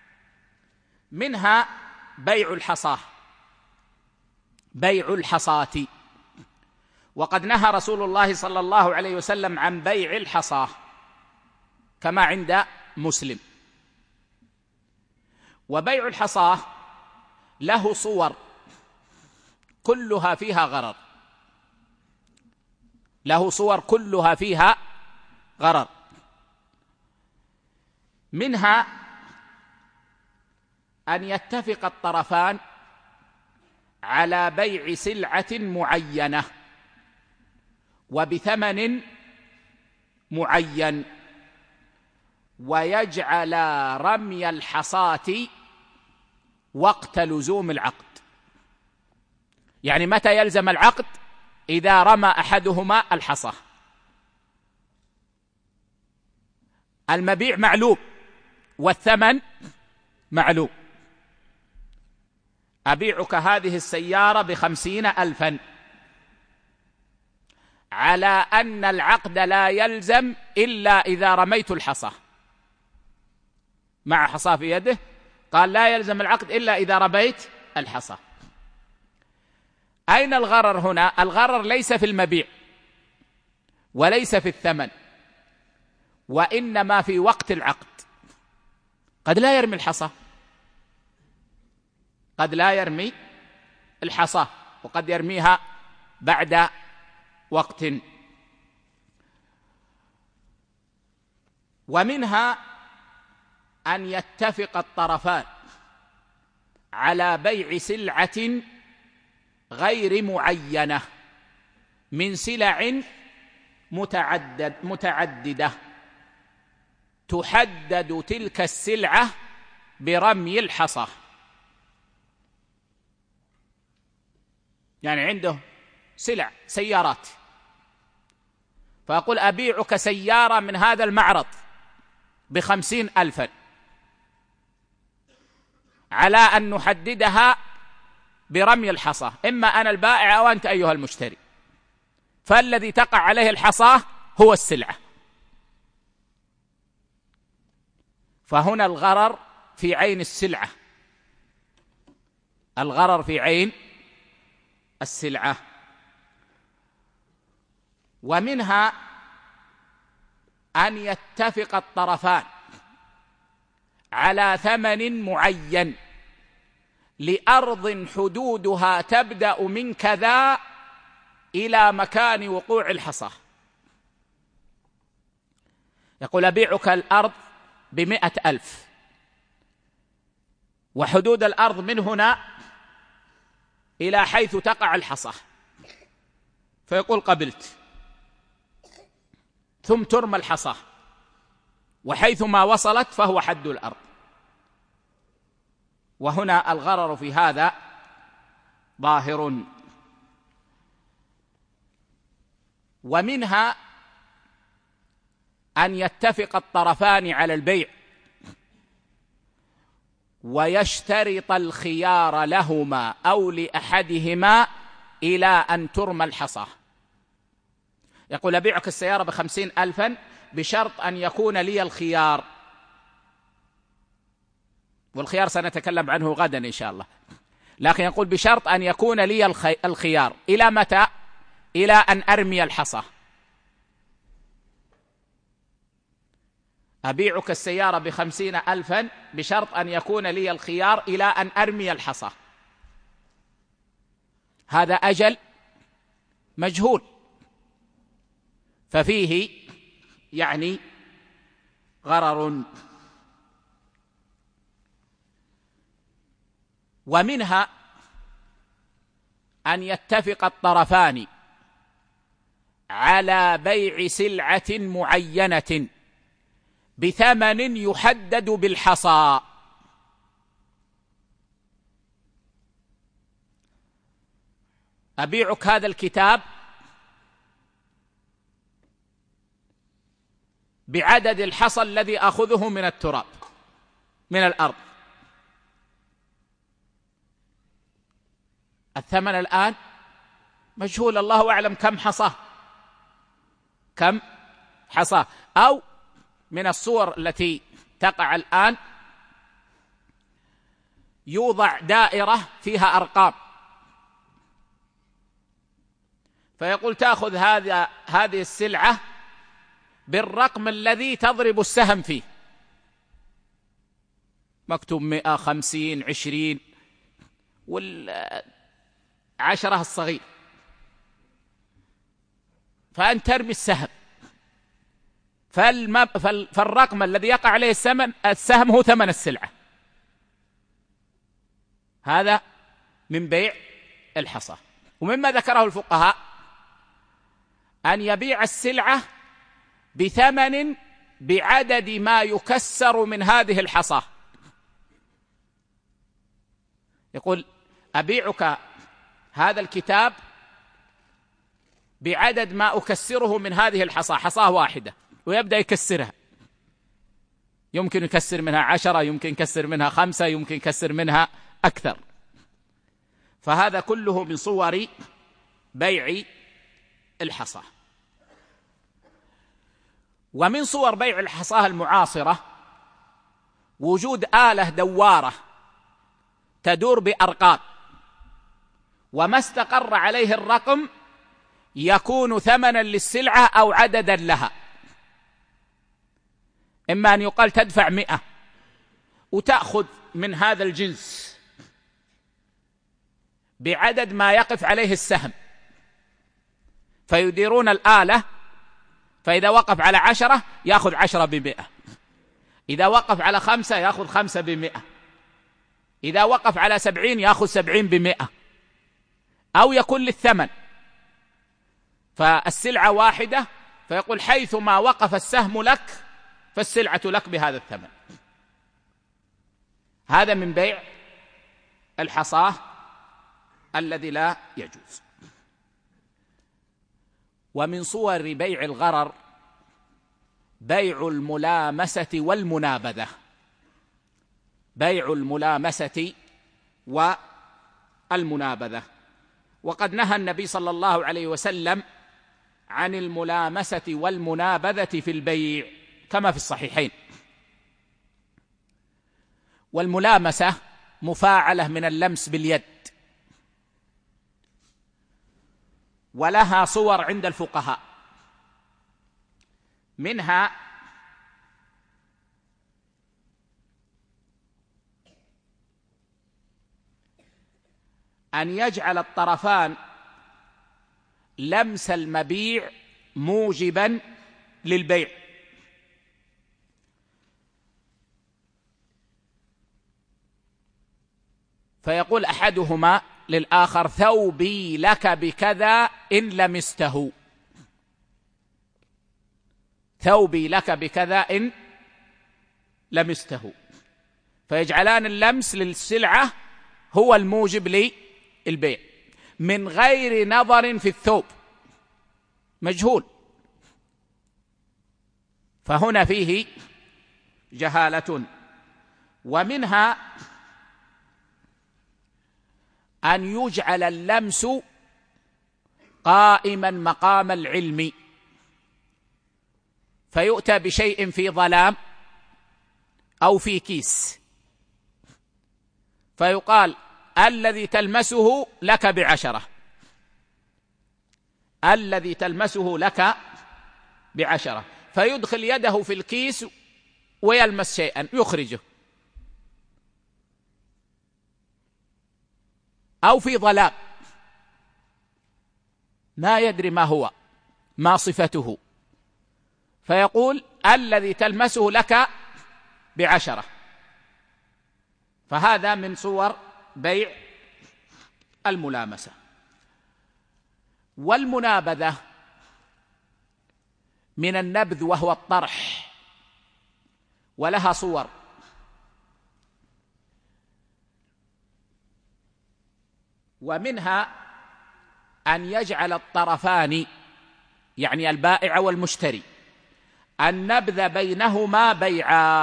منها بيع الحصاة، بيع الحصاة. وقد نهى رسول الله صلى الله عليه وسلم عن بيع الحصاة كما عند مسلم. وبيع الحصاة له صور كلها فيها غرر، له صور كلها فيها غرر. منها أن يتفق الطرفان على بيع سلعة معينة وبثمن معين، ويجعل رمي الحصاة وقت لزوم العقد. يعني متى يلزم العقد؟ إذا رمى أحدهما الحصى. المبيع معلوم والثمن معلوم. أبيعك هذه السيارة ب50,000 على أن العقد لا يلزم إلا إذا رميت الحصى. مع حصى في يده، قال لا يلزم العقد إلا إذا رميت الحصى. أين الغرر هنا؟ الغرر ليس في المبيع وليس في الثمن، وإنما في وقت العقد. قد لا يرمي الحصى، قد لا يرمي الحصى، وقد يرميها بعد وقت. ومنها أن يتفق الطرفان على بيع سلعة غير معينة من سلع متعددة، تحدد تلك السلعة برمي الحصى. يعني عنده سلع سيارات، فأقول أبيعك سيارة من هذا المعرض ب50,000 على أن نحددها برمي الحصى، إما أنا البائع أو أنت أيها المشتري، فالذي تقع عليه الحصى هو السلعة. فهنا الغرر في عين السلعة، الغرر في عين السلعة. ومنها أن يتفق الطرفان على ثمن معين لأرض حدودها تبدأ من كذا إلى مكان وقوع الحصى. يقول أبيعك الأرض ب100,000، وحدود الأرض من هنا إلى حيث تقع الحصى، فيقول قبلت، ثم ترمى الحصى، وحيثما وصلت فهو حد الأرض. وهنا الغرر في هذا ظاهر. ومنها أن يتفق الطرفان على البيع ويشترط الخيار لهما أو لأحدهما إلى أن ترمى الحصى. يقول أبيعك السيارة ب50,000 بشرط أن يكون لي الخيار، والخيار سنتكلم عنه غدا إن شاء الله، لكن يقول بشرط أن يكون لي الخيار. إلى متى؟ إلى أن أرمي الحصى. أبيعك السيارة ب50,000 بشرط أن يكون لي الخيار إلى أن أرمي الحصى. هذا أجل مجهول، ففيه يعني غرر. ومنها أن يتفق الطرفان على بيع سلعة معينة بثمن يحدد بالحصى. أبيعك هذا الكتاب بعدد الحصى الذي أخذه من التراب من الأرض. الثمن الآن مجهول، الله أعلم كم حصاه، كم حصاه. أو من الصور التي تقع الآن يوضع دائرة فيها أرقام، فيقول تأخذ هذه السلعة بالرقم الذي تضرب السهم فيه، مكتوب 100 50 20 والعشرة الصغير، فأنت ترمي السهم، فالرقم الذي يقع عليه السهم هو ثمن السلعة. هذا من بيع الحصى. ومما ذكره الفقهاء أن يبيع السلعة بثمن بعدد ما يكسر من هذه الحصاة. يقول أبيعك هذا الكتاب بعدد ما أكسره من هذه الحصاة، حصاة واحدة، ويبدأ يكسرها، يمكن يكسر منها 10، يمكن يكسر منها 5، يمكن يكسر منها أكثر. فهذا كله من صور بيع الحصاة. ومن صور بيع الحصاة المعاصرة وجود آلة دوارة تدور بأرقام، وما استقر عليه الرقم يكون ثمنا للسلعة أو عددا لها. إما أن يقال تدفع 100 وتأخذ من هذا الجنس بعدد ما يقف عليه السهم، فيديرون الآلة، فإذا وقف على 10 يأخذ 10 ب100، إذا وقف على 5 يأخذ 5 ب100، إذا وقف على 70 يأخذ 70 ب100، أو يكون للثمن. فالسلعة واحدة، فيقول حيثما وقف السهم لك فالسلعة لك بهذا الثمن. هذا من بيع الحصاة الذي لا يجوز. ومن صور بيع الغرر بيع الملامسة والمنابذة. بيع الملامسة والمنابذة، وقد نهى النبي صلى الله عليه وسلم عن الملامسة والمنابذة في البيع كما في الصحيحين. والملامسة مفاعلة من اللمس باليد، ولها صور عند الفقهاء، منها أن يجعل الطرفان لمس المبيع موجبا للبيع، فيقول أحدهما للآخر ثوبي لك بكذا إن لمسته، ثوبي لك بكذا إن لمسته، فيجعلان اللمس للسلعة هو الموجب للبيع من غير نظر في الثوب مجهول. فهنا فيه جهالة. ومنها أن يجعل اللمس قائما مقام العلم، فيؤتى بشيء في ظلام أو في كيس، فيقال الذي تلمسه لك ب10، الذي تلمسه لك ب10، فيدخل يده في الكيس ويلمس شيئا يخرجه، أو في ظلام ما يدري ما هو، ما صفته، فيقول الذي تلمسه لك ب10. فهذا من صور بيع الملامسة. والمنابذة من النبذ وهو الطرح، ولها صور. ومنها أن يجعل الطرفان يعني البائع والمشتري النبذ بينهما بيعا،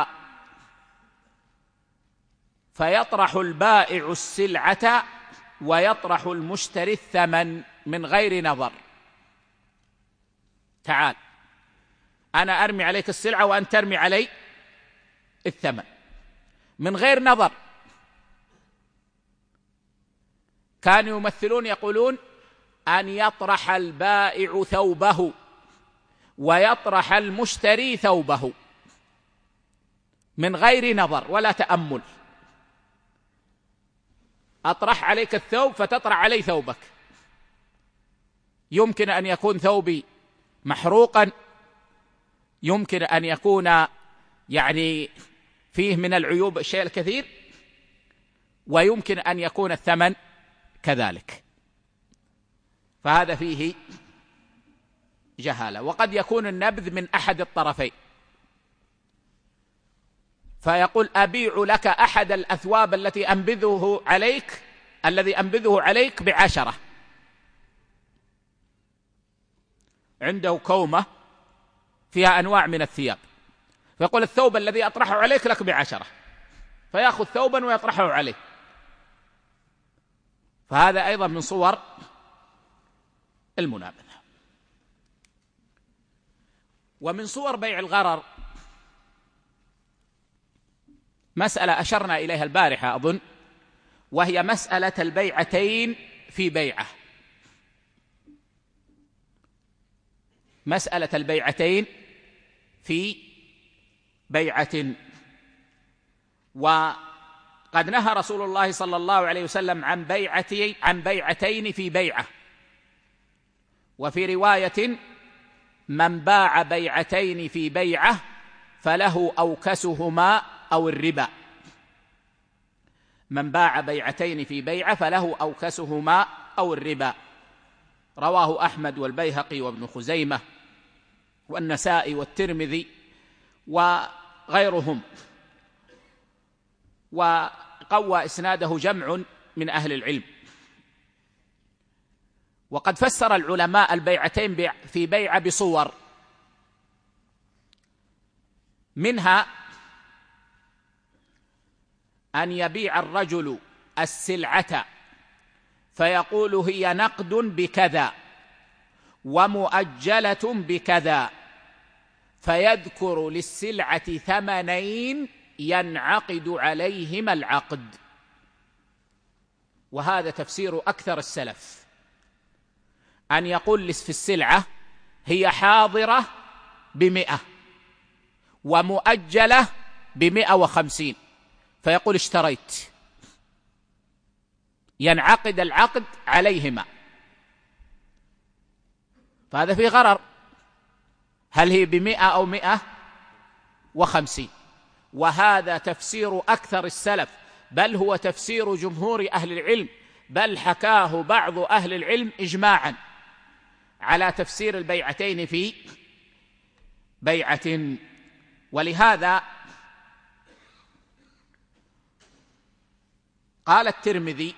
فيطرح البائع السلعة ويطرح المشتري الثمن من غير نظر. تعال أنا أرمي عليك السلعة وأنت ترمي علي الثمن من غير نظر. كانوا يمثلون يقولون أن يطرح البائع ثوبه ويطرح المشتري ثوبه من غير نظر ولا تأمل. أطرح عليك الثوب فتطرح علي ثوبك، يمكن أن يكون ثوبي محروقا، يمكن أن يكون يعني فيه من العيوب الشيء الكثير، ويمكن أن يكون الثمن كذلك. فهذا فيه جهالة، وقد يكون النبذ من أحد الطرفين، فيقول أبيع لك أحد الأثواب الذي أنبذه عليك ب10. عنده كومة فيها أنواع من الثياب، فيقول الثوب الذي أطرحه عليك لك ب10، فيأخذ ثوبا ويطرحه عليه. فهذا أيضا من صور المنابذة. ومن صور بيع الغرر مسألة أشرنا إليها البارحة أظن، وهي مسألة البيعتين في بيعة. مسألة البيعتين في بيعة. وقد نهى رسول الله صلى الله عليه وسلم عن بيعتين في بيعة. وفي رواية: من باع بيعتين في بيعة فله أوكسهما أو الربا. من باع بيعتين في بيعة فله أوكسهما أو الربا. رواه أحمد والبيهقي وابن خزيمة والنسائي والترمذي وغيرهم، وقوى إسناده جمع من أهل العلم. وقد فسر العلماء البيعتين في بيعة بصور، منها أن يبيع الرجل السلعة فيقول هي نقد بكذا ومؤجلة بكذا، فيذكر للسلعة ثمنين ينعقد عليهما العقد. وهذا تفسير أكثر السلف، أن يقول في السلعة هي حاضرة ب100 ومؤجلة ب150، فيقول اشتريت، ينعقد العقد عليهما. فهذا في غرر، هل هي ب100 أو 150؟ وهذا تفسير أكثر السلف، بل هو تفسير جمهور أهل العلم، بل حكاه بعض أهل العلم إجماعا على تفسير البيعتين في بيعة. ولهذا قال الترمذي: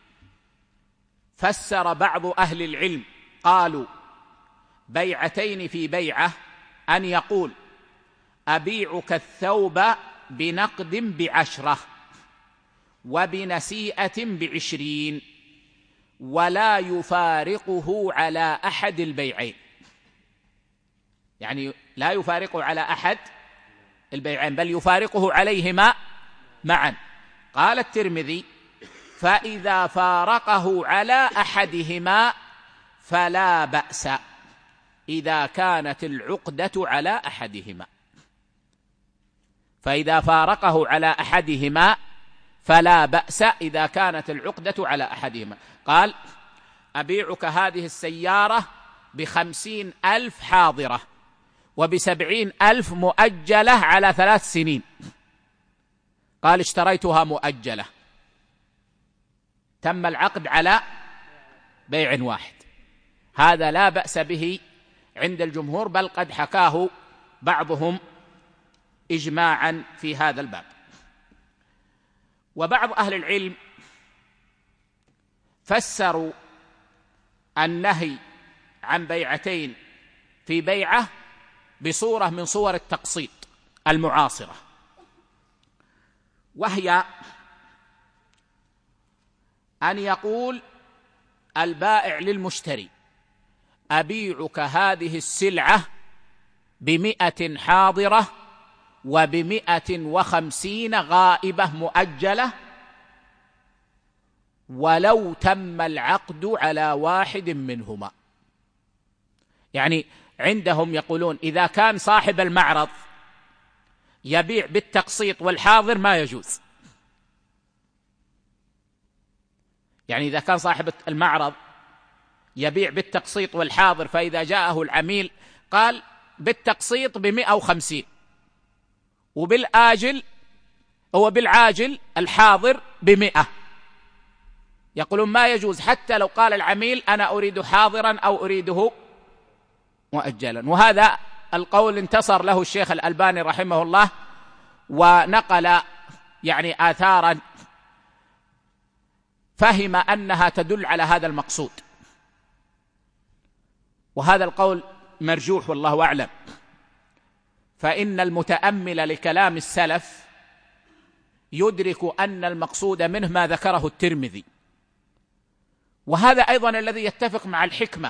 فسر بعض أهل العلم قالوا بيعتين في بيعة أن يقول أبيعك الثوب بنقد ب10 وبنسيئة ب20 ولا يفارقه على أحد البيعين. يعني لا يفارقه على أحد البيعين، بل يفارقه عليهما معا. قال الترمذي: فإذا فارقه على أحدهما فلا بأس، إذا كانت العقدة على أحدهما. فإذا فارقه على أحدهما فلا بأس، إذا كانت العقدة على أحدهما. قال: أبيعك هذه السيارة ب50,000 حاضرة وب70,000 مؤجلة على 3 سنين. قال: اشتريتها مؤجلة، تم العقد على بيع واحد. هذا لا بأس به عند الجمهور، بل قد حكاه بعضهم إجماعا في هذا الباب. وبعض أهل العلم فسروا النهي عن بيعتين في بيعة بصورة من صور التقسيط المعاصرة، وهي أن يقول البائع للمشتري: أبيعك هذه السلعة ب100 حاضرة وب150 غائبة مؤجلة، ولو تم العقد على واحد منهما. يعني عندهم يقولون إذا كان صاحب المعرض يبيع بالتقسيط والحاضر ما يجوز. يعني إذا كان صاحب المعرض يبيع بالتقسيط والحاضر، فإذا جاءه العميل قال بالتقسيط ب150 وبالعاجل الحاضر ب100، يقولون ما يجوز، حتى لو قال العميل أنا أريد حاضرا أو أريده مؤجلا. وهذا القول انتصر له الشيخ الألباني رحمه الله، ونقل يعني آثارا فهم أنها تدل على هذا المقصود، وهذا القول مرجوح والله أعلم. فإن المتأمل لكلام السلف يدرك أن المقصود منه ما ذكره الترمذي، وهذا أيضا الذي يتفق مع الحكمة،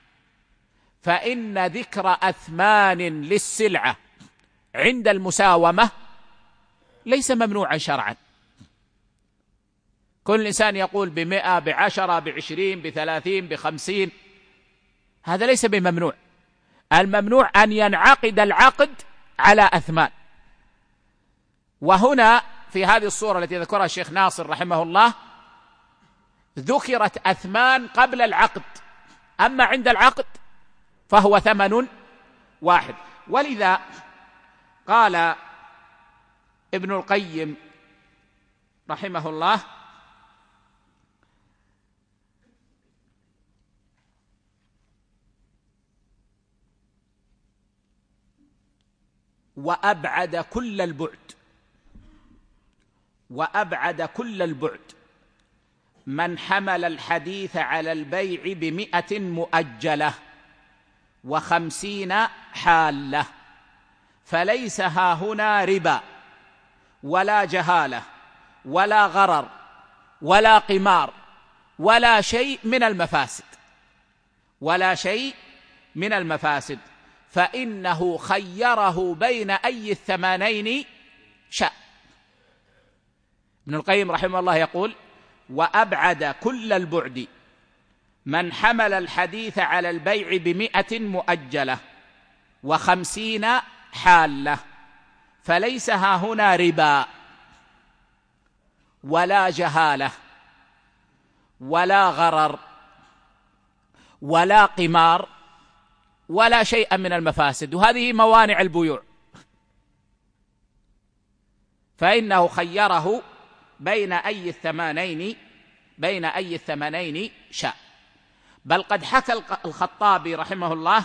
فإن ذكر أثمان للسلعة عند المساومة ليس ممنوعا شرعا. كل إنسان يقول 100 ب10 ب20 ب30 ب50، هذا ليس بممنوع. الممنوع أن ينعقد العقد على أثمان. وهنا في هذه الصورة التي ذكرها الشيخ ناصر رحمه الله ذكرت أثمان قبل العقد، أما عند العقد فهو ثمن واحد. ولذا قال ابن القيم رحمه الله: وأبعد كل البعد من حمل الحديث على البيع ب100 مؤجلة و50 حالة، فليس هاهنا ربا ولا جهالة ولا غرر ولا قمار ولا شيء من المفاسد، فإنه خيره بين أي الثمانين شاء. ابن القيم رحمه الله يقول: وأبعد كل البعد من حمل الحديث على البيع ب100 مؤجلة و50 حالة، فليس هاهنا ربا ولا جهالة ولا غرر ولا قمار ولا شيء من المفاسد، وهذه موانع البيوع، فإنه خيره بين أي الثمانين شاء. بل قد حكى الخطابي رحمه الله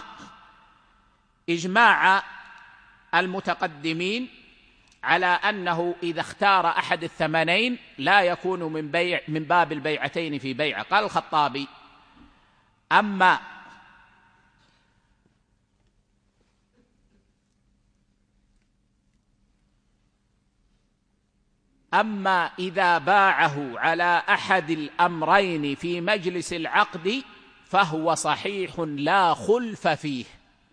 إجماع المتقدمين على أنه إذا اختار أحد الثمنين لا يكون من باب البيعتين في بيعة. قال الخطابي: أما إذا باعه على أحد الأمرين في مجلس العقد فهو صحيح لا خلف فيه.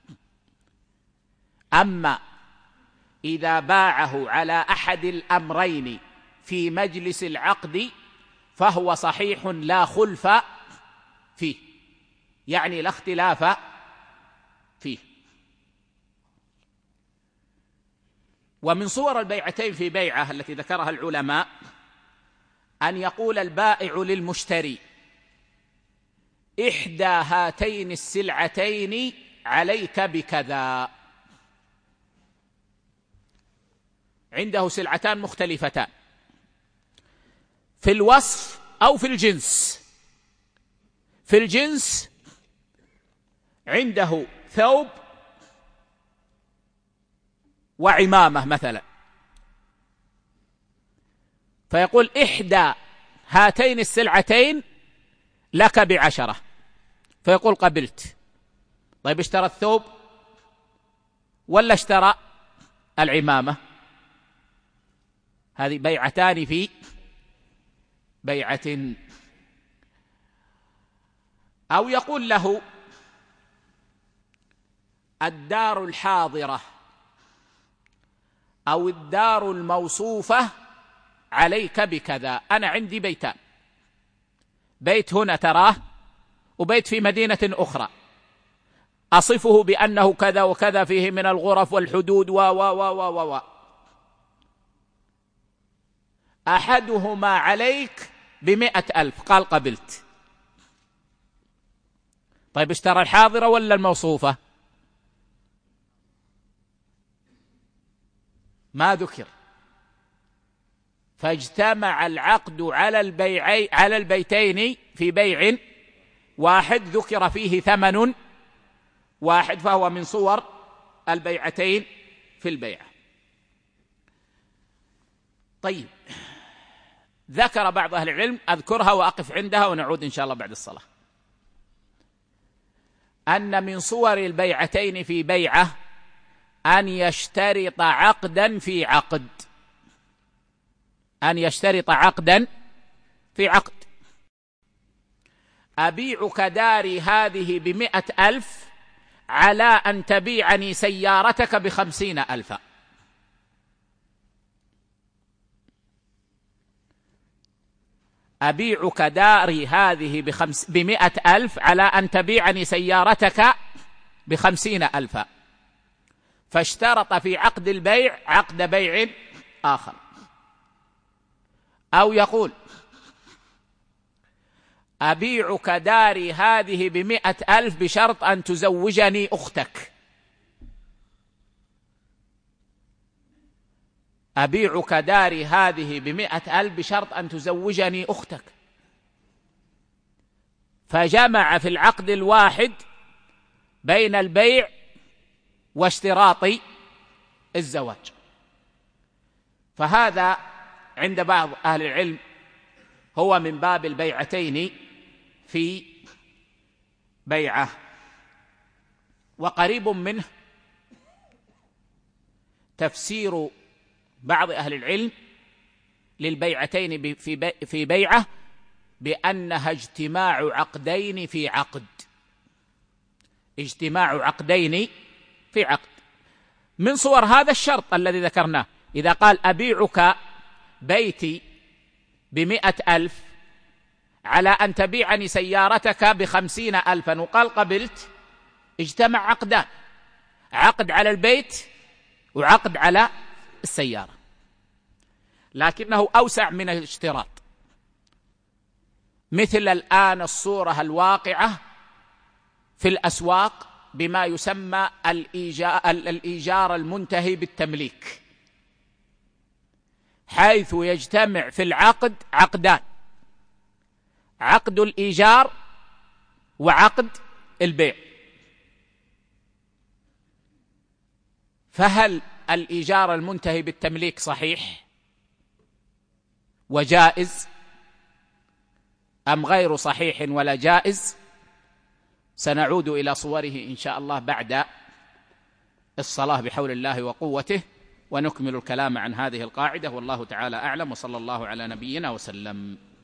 أما إذا باعه على أحد الأمرين في مجلس العقد فهو صحيح لا خلف فيه، يعني لا اختلاف فيه. ومن صور البيعتين في بيعة التي ذكرها العلماء أن يقول البائع للمشتري: إحدى هاتين السلعتين عليك بكذا. عنده سلعتان مختلفتان في الوصف أو في الجنس. في الجنس عنده ثوب وعمامة مثلا، فيقول: إحدى هاتين السلعتين لك ب10، فيقول: قبلت. طيب اشترى الثوب ولا اشترى العمامة؟ هذه بيعتان في بيعة. أو يقول له: الدار الحاضرة أو الدار الموصوفة عليك بكذا. أنا عندي بيتان، بيت هنا تراه وبيت في مدينة أخرى، أصفه بأنه كذا وكذا، فيه من الغرف والحدود و أحدهما عليك ب100,000. قال: قبلت. طيب اشترى الحاضرة ولا الموصوفة؟ ما ذكر. فاجتمع العقد على البيتين في بيع واحد ذكر فيه ثمن واحد فهو من صور البيعتين في البيعة. طيب، ذكر بعض أهل العلم، أذكرها وأقف عندها ونعود إن شاء الله بعد الصلاة، أن من صور البيعتين في بيعة أن يشترط عقدا في عقد، أن يشترط عقدا في عقد. أبيعك داري هذه ب100,000 على أن تبيعني سيارتك ب50,000. أبيعك داري هذه ب100,000 على أن تبيعني سيارتك ب50,000، فاشترط في عقد البيع عقد بيع آخر. أو يقول أبيعك داري هذه ب100,000 بشرط أن تزوجني أختك. أبيعك داري هذه ب100,000 بشرط أن تزوجني أختك، فجمع في العقد الواحد بين البيع واشتراط الزواج. فهذا عند بعض أهل العلم هو من باب البيعتين في بيعة. وقريب منه تفسير بعض أهل العلم للبيعتين في بيعة بأنها اجتماع عقدين في عقد، اجتماع عقدين في عقد. من صور هذا الشرط الذي ذكرناه، إذا قال أبيعك بيتي ب100,000 على أن تبيعني سيارتك ب50,000 وقال قبلت، اجتمع عقدان، عقد على البيت وعقد على السيارة، لكنه أوسع من الاشتراط. مثل الآن الصورة الواقعة في الأسواق بما يسمى الإيجار المنتهي بالتمليك، حيث يجتمع في العقد عقدان، عقد الإيجار وعقد البيع. فهل الإيجار المنتهي بالتمليك صحيح وجائز أم غير صحيح ولا جائز؟ سنعود إلى صوره إن شاء الله بعد الصلاة بحول الله وقوته، ونكمل الكلام عن هذه القاعدة، والله تعالى أعلم، وصلى الله على نبينا وسلم.